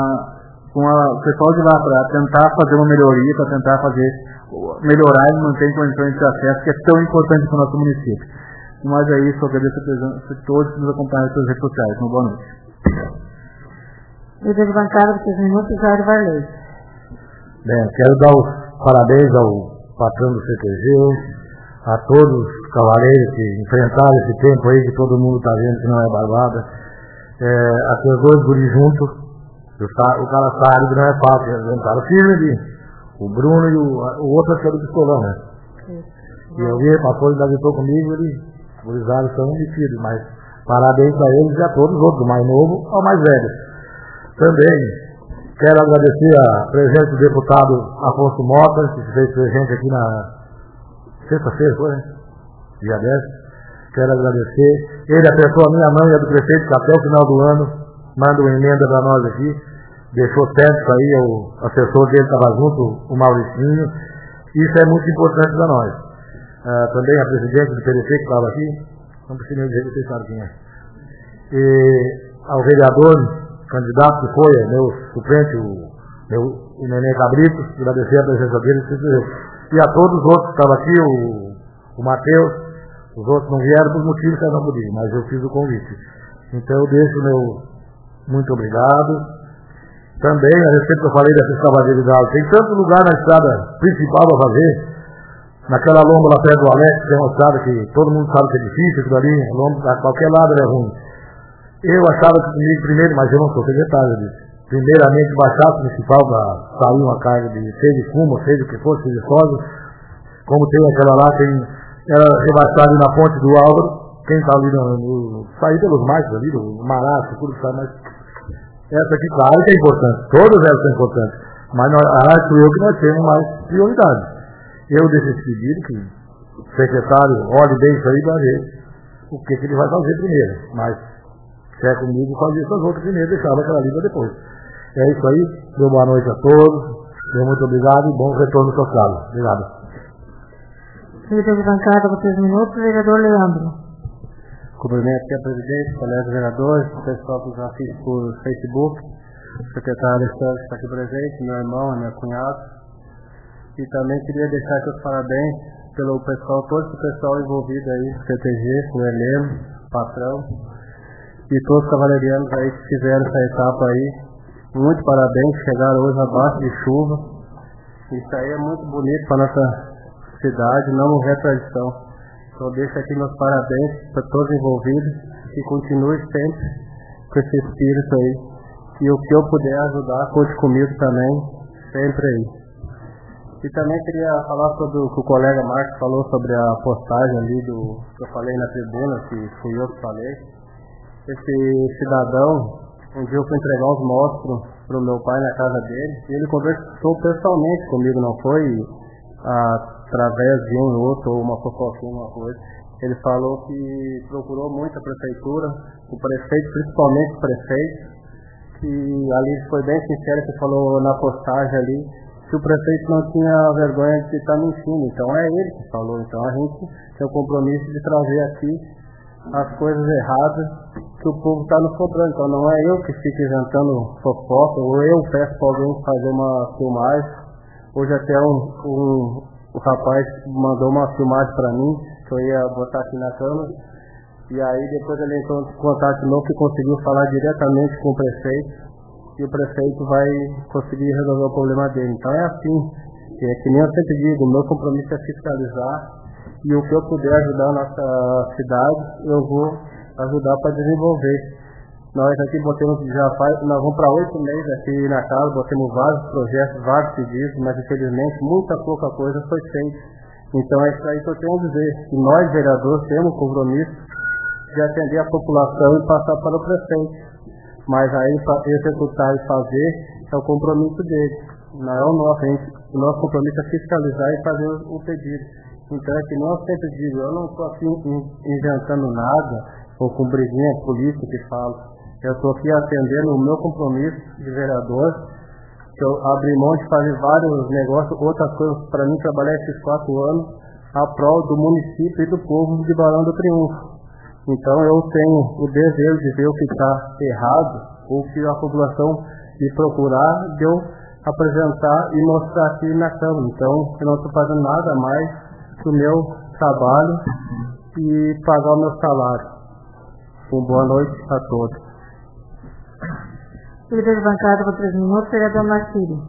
o pessoal de lá para tentar fazer uma melhoria, para tentar melhorar e manter condições de acesso, que é tão importante para o nosso município. Mas é isso, eu agradeço a presença de todos que nos acompanham nas redes sociais. Uma boa noite. Líder de bancada por 3 minutos, Jair Varley. Bem, quero dar os parabéns ao patrão do CTG, a todos os cavaleiros que enfrentaram esse tempo aí, que todo mundo está vendo que não é barbada. Aqueles 2 guris juntos, o cara sabe que não é fácil, eles entraram firme ali. O Bruno e o outro que é do pistolão, né? E eu vi, passou, ele agitou comigo, eles estão metidos, mas parabéns a eles e a todos os outros, do mais novo ao mais velho. Também quero agradecer a presença do deputado Afonso Mota, que se fez presente aqui na sexta-feira, foi, né? Dia 10. Quero agradecer. Ele apertou a minha mão e a do prefeito, que até o final do ano manda uma emenda para nós aqui. Deixou certo aí, o assessor dele estava junto, o Mauricinho. Isso é muito importante para nós. Também a presidente do PDC que estava aqui, não precisa nem dizer que vocês sabem quem é. E ao vereador, candidato que foi, meu suplente, o Nenê Cabrito, agradecer a presença dele. E a todos os outros que estavam aqui, o Matheus, os outros não vieram por motivos que eu não podia, mas eu fiz o convite. Então eu deixo o meu muito obrigado. Também, a respeito que eu falei dessa escavadeira, tem tanto lugar na estrada principal para fazer, naquela lomba lá perto do Alex, que é uma estrada que todo mundo sabe que é difícil, aquilo ali, a lomba, a qualquer lado é ruim. Eu achava que comigo primeiro, mas eu não sou secretário disso. Primeiramente baixar o municipal para sair uma carga de seja de fumo, seja o que for, seja de soja, como tem aquela lá, era rebaixada na ponte do Álvaro, quem está ali sair pelos marcos ali, do Maraço, tudo que sai mais. Essa aqui, claro que é importante, todas elas são importantes, mas acho eu que nós temos mais prioridade. Eu deixo esse pedido que o secretário olhe bem isso aí para ver o que ele vai fazer primeiro, mas se é comigo, fazer essas outras primeiro, deixava aquela lista depois. É isso aí, deu boa noite a todos, muito obrigado e bom retorno social. Obrigado. Líder de bancada, por 3 minutos, vereador Leandro. Cumprimento aqui a presidente, colegas vereadores, o pessoal que nos assiste por Facebook, o secretário Alexandre que está aqui presente, meu irmão, minha cunhada. E também queria deixar aqui os parabéns pelo pessoal, todo o pessoal envolvido aí, o CTG, o Heleno, o patrão, e todos os cavalerianos aí que fizeram essa etapa aí. Muito parabéns, chegaram hoje abaixo de chuva. Isso aí é muito bonito para nossa cidade, não morrer a tradição. Então deixo aqui meus parabéns para todos envolvidos e continue sempre com esse espírito aí. E o que eu puder ajudar, conte comigo também, sempre aí. E também queria falar sobre o que o colega Marcos falou sobre a postagem ali que eu falei na tribuna, que fui eu que falei. Esse cidadão, um dia eu fui entregar uns módulos para o meu pai na casa dele, e ele conversou pessoalmente comigo, não foi através de um ou outro, ou uma fofoquinha, uma coisa. Ele falou que procurou muito a prefeitura, o prefeito, principalmente o prefeito, que ali foi bem sincero, que falou na postagem ali, que o prefeito não tinha vergonha de estar mentindo, então é ele que falou, então a gente tem o compromisso de trazer aqui as coisas erradas que o povo está nos cobrando. Então não é eu que fico inventando fofoca, ou eu peço para alguém fazer uma filmagem. Hoje até o rapaz mandou uma filmagem para mim, que eu ia botar aqui na câmera, e aí depois ele entrou em contato novo que conseguiu falar diretamente com o prefeito, e o prefeito vai conseguir resolver o problema dele. Então é assim, é que nem eu sempre digo, o meu compromisso é fiscalizar, e o que eu puder ajudar a nossa cidade, eu vou ajudar para desenvolver. Nós aqui nós vamos para 8 meses aqui na casa, botamos vários projetos, vários pedidos, mas infelizmente muita pouca coisa foi feita. Então é isso aí que eu tenho a dizer, que nós vereadores temos o compromisso de atender a população e passar para o prefeito. Mas aí para executar e fazer é o compromisso dele, não é o nosso. O nosso compromisso é fiscalizar e fazer o pedido. Então é que não, eu sempre digo, eu não estou aqui inventando nada, ou com briguinha política que falo. Eu estou aqui atendendo o meu compromisso de vereador, que eu abri mão de fazer vários negócios, outras coisas, para mim trabalhar esses 4 anos a prol do município e do povo de Barão do Triunfo. Então eu tenho o desejo de ver o que está errado, ou que a população me procurar, de eu apresentar e mostrar aqui na Câmara. Então eu não estou fazendo nada mais do meu trabalho e pagar o meu salário. Boa noite a todos. Líder de bancada por 3 minutos, vereador Marcílio.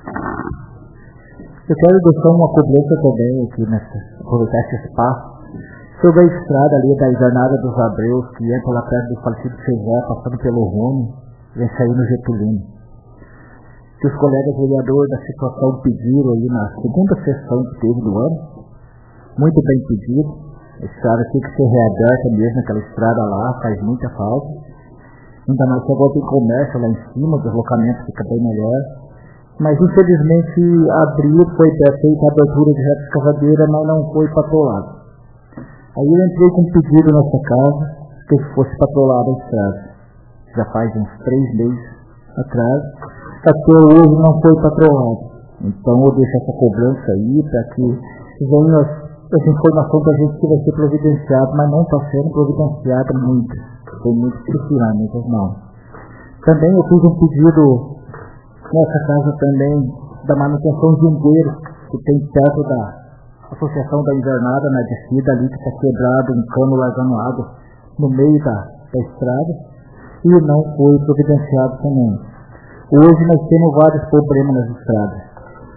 Eu quero deixar uma cobrança também aqui aproveitar esse espaço, sobre a estrada ali da Jornada dos Abreus, que entra lá perto do falecido Cezé, passando pelo Rony, vem sair no Getulino. Que os colegas vereadores da situação pediram aí na segunda sessão que teve do ano, muito bem pedido, a estrada tem que ser reaberta mesmo, aquela estrada lá faz muita falta, ainda mais que agora tem comércio lá em cima, o deslocamento fica bem melhor, mas infelizmente foi feita a abertura de reta escavadeira, mas não foi patrolado. Aí eu entrei com um pedido nessa casa que fosse patrolada a estrada, já faz uns 3 meses atrás, até hoje não foi patrolado. Então eu deixo essa cobrança aí para que venha essa informação da gente que vai ser providenciado, mas não está sendo providenciado muito. Tem muito que precisar, muitas não. Também eu fiz um pedido nessa casa também da manutenção de um bueiro que tem perto da Associação da Invernada, na descida ali, que está quebrado, um cano largando água no meio da estrada, e não foi providenciado também. Hoje nós temos vários problemas nas estradas.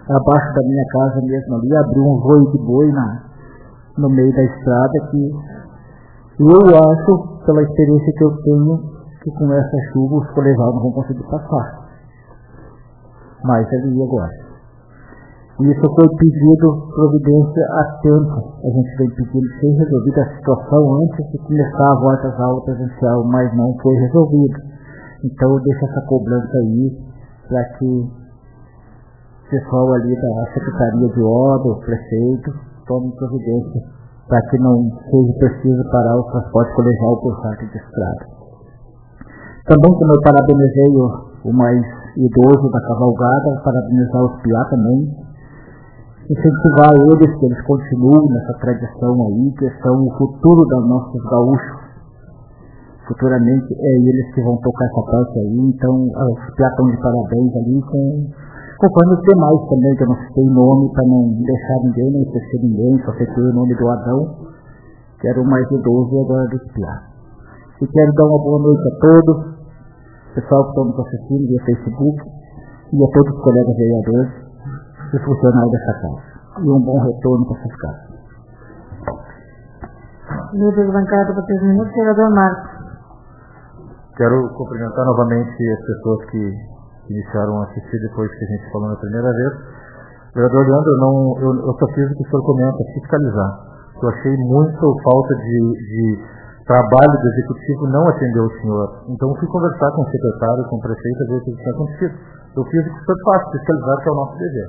abaixo da minha casa mesmo ali, abriu um voio de boi no meio da estrada, que eu acho, pela experiência que eu tenho, que com essa chuva os colegiados não vão conseguir passar. Mas ali agora. Isso foi pedido providência a tempo. A gente vem pedindo ser resolvida a situação antes de começar a volta às aulas presencial, mas não foi resolvido. Então eu deixo essa cobrança aí para que o pessoal ali da Secretaria de Obra, o prefeito, tome providência para que não seja preciso parar o transporte colegial por falta de estrada. Também, como eu parabenizei o mais idoso da cavalgada, parabenizar os piá também, incentivar eles, que eles continuem nessa tradição aí, que são o futuro dos nossos gaúchos. Futuramente é eles que vão tocar essa parte aí, então os piá estão de parabéns ali, conforme os demais também, que eu não citei nome para não deixar ninguém, nem esquecer ninguém, só citei o nome do Adão, que era o mais idoso e agora dos piá. E quero dar uma boa noite a todos, pessoal que estão nos assistindo via Facebook, e a todos os colegas vereadores e funcionários dessa casa. E um bom retorno para essas casas. Líder bancada para 3 minutos, vereador Marcos. Quero cumprimentar novamente as pessoas que iniciaram a assistir depois que a gente falou na primeira vez. Vereador Leandro, eu só fiz o que o senhor comenta, fiscalizar. Eu achei muito falta de trabalho do executivo não atender o senhor. Então eu fui conversar com o secretário, com o prefeito, a ver o que tinha acontecido. Eu fiz o que o senhor faz, fiscalizar, que é o nosso dever.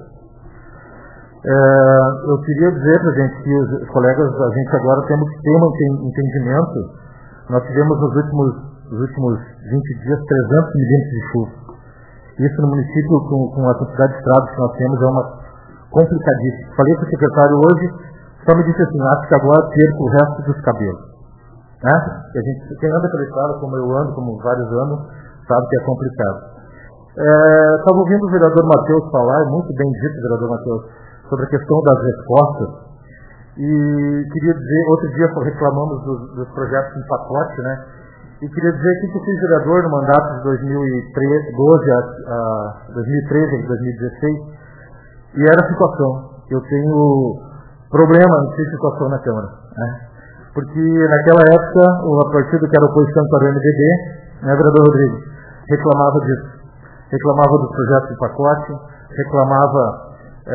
Eu queria dizer para a gente que os colegas, a gente agora temos que ter um entendimento. Nós tivemos nos últimos 20 dias 300 milímetros de chuva. Isso no município, com a quantidade de estradas que nós temos, é uma complicadíssima. Falei com o secretário hoje, só me disse assim, acho que agora perco o resto dos cabelos. Né? E a gente, quem anda pela estrada, como eu ando, como vários anos, sabe que é complicado. Estava ouvindo o vereador Matheus falar, muito bem dito, vereador Matheus, sobre a questão das respostas, e queria dizer, outro dia reclamamos dos projetos em pacote, né? E queria dizer que eu fui vereador no mandato de 2013 a 2016, e era a situação. Eu tenho problema em ter situação na Câmara, né? Porque naquela época, o partido que era oposição para o MDB, né, vereador Rodrigo, reclamava disso. Reclamava dos projetos de pacote, reclamava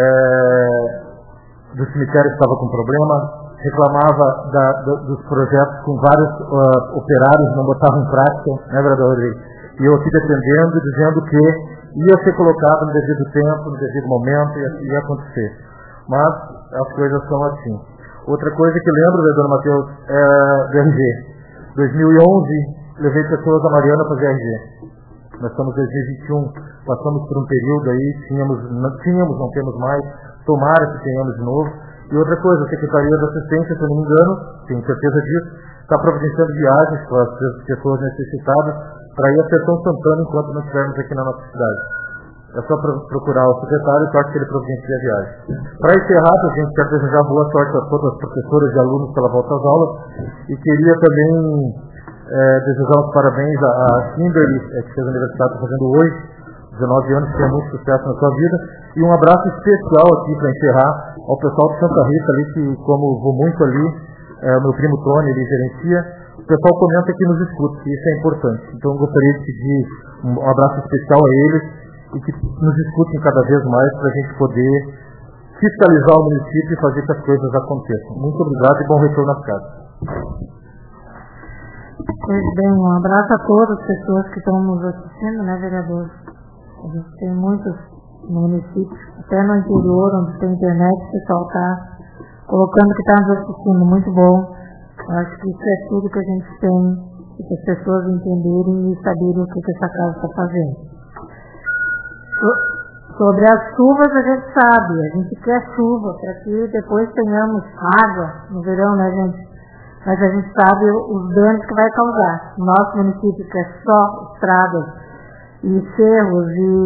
do cemitério que estava com problema, reclamava dos projetos com vários operários, não botavam em prática, né, vereador Rodrigo? E eu aqui defendendo, dizendo que ia ser colocado no devido tempo, no devido momento, e ia acontecer. Mas as coisas são assim. Outra coisa que lembro, vereador Matheus, é do RG. 2011, levei pessoas a Mariana para fazer RG. Nós estamos em 2021, passamos por um período aí, não temos mais, tomara que tenhamos de novo. E outra coisa, a Secretaria da Assistência, se eu não me engano, tenho certeza disso, está providenciando viagens para as pessoas necessitadas para ir a Sertão Santana enquanto não estivermos aqui na nossa cidade. É só procurar o secretário e sorte que ele providencia a viagem. Para encerrar, a gente quer desejar boa sorte a todas as professoras e alunos pela volta às aulas, e queria também desejar os parabéns a Kimberly, que fez aniversário, está fazendo hoje, 19 anos, que tenha muito sucesso na sua vida, e um abraço especial aqui para encerrar ao pessoal de Santa Rita ali, que como vou muito ali, o meu primo Tony, ele gerencia, o pessoal comenta que nos escuta, e isso é importante. Então eu gostaria de pedir um abraço especial a eles, e que nos escutem cada vez mais para a gente poder fiscalizar o município e fazer que as coisas aconteçam. Muito obrigado e bom retorno às casas. Pois bem, um abraço a todas as pessoas que estão nos assistindo, né, vereador? A gente tem muitos municípios, até no interior, onde tem internet, o pessoal está colocando que está nos assistindo. Muito bom. Eu acho que isso é tudo que a gente tem, e que as pessoas entenderem e saberem o que essa casa está fazendo. Sobre as chuvas a gente sabe, a gente quer chuva para que depois tenhamos água no verão, né, gente? Mas a gente sabe os danos que vai causar. Nosso município, que é só estradas e cerros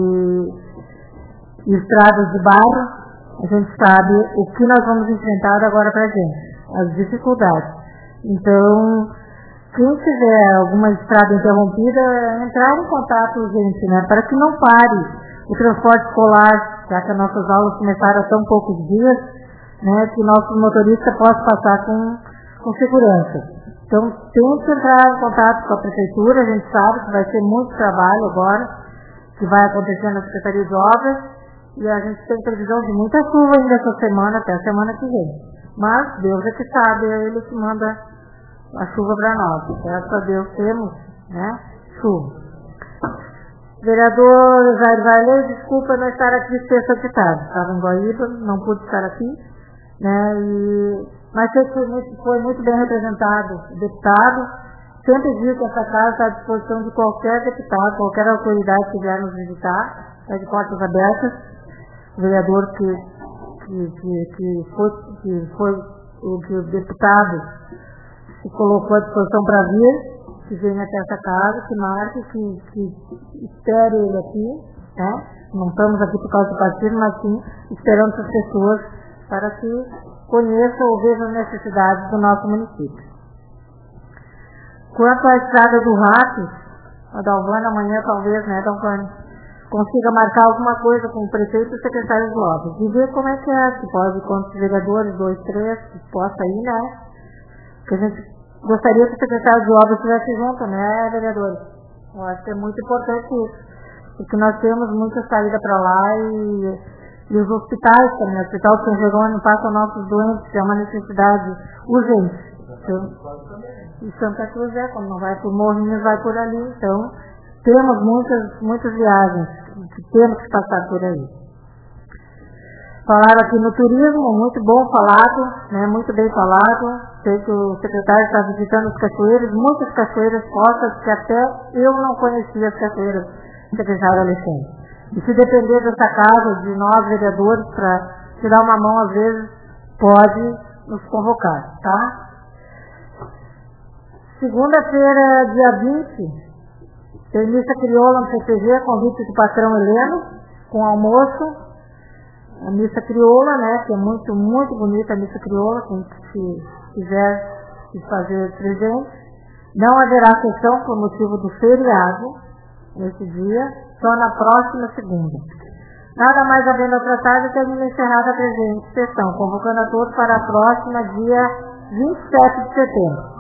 e estradas de barro, a gente sabe o que nós vamos enfrentar agora para a gente, as dificuldades. Então, quem tiver alguma estrada interrompida, entrar em contato, gente, né, para que não pare o transporte escolar já que as nossas aulas começaram há tão poucos dias, né, que nosso motorista possa passar com segurança. Então, tem que entrar em contato com a prefeitura, a gente sabe que vai ter muito trabalho agora, que vai acontecer na Secretaria de Obras, e a gente tem previsão de muita chuva ainda essa semana, até a semana que vem. Mas Deus é que sabe, é Ele que manda a chuva para nós. Graças a Deus temos, né, chuva. Vereador Jair Varley, desculpa não estar aqui sexta de tarde, estava em Guaíba, não pude estar aqui, né, mas foi muito bem representado o deputado. Sempre digo que essa casa está à disposição de qualquer deputado, qualquer autoridade que vier nos visitar, é de portas abertas. O vereador que o deputado se colocou à disposição para vir, que venha até essa casa, que marque, que espere ele aqui, né? Não estamos aqui por causa do partido, mas sim esperando as pessoas para que conheçam ou vejam as necessidades do nosso município. Quanto à estrada do Rato, a Dalvana amanhã talvez, né, Dalvana, consiga marcar alguma coisa com o prefeito e o secretário de obras e ver como é que é, se pode, quantos vereadores, 2, 3, que possa ir, né? Que a gente gostaria que o secretário de obras estivesse junto, né, vereadores? Eu acho que é muito importante isso, porque nós temos muita saída para lá e os hospitais também. O Hospital São Jerônimo passa nossos doentes, é uma necessidade urgente. Então, e Santa Cruz quando não vai por Morrinhos, vai por ali. Então, temos muitas viagens que temos que passar por aí. Falaram aqui no turismo, muito bom falado, né, muito bem falado. Sei que o secretário está visitando as cachoeiras, muitas cachoeiras postas que até eu não conhecia as cachoeiras, secretário Alexandre. E se depender dessa casa, de nós vereadores, para tirar uma mão às vezes, pode nos convocar, tá? Segunda-feira, dia 20, tem missa crioula no CCG, convite do patrão Heleno, com almoço. A missa crioula, né, que é muito, muito bonita a missa crioula, quem quiser se fazer presente. Não haverá sessão por motivo do feriado nesse dia, só na próxima segunda. Nada mais havendo a tratar e termina encerrada a presente sessão, convocando a todos para a próxima, dia 27 de setembro.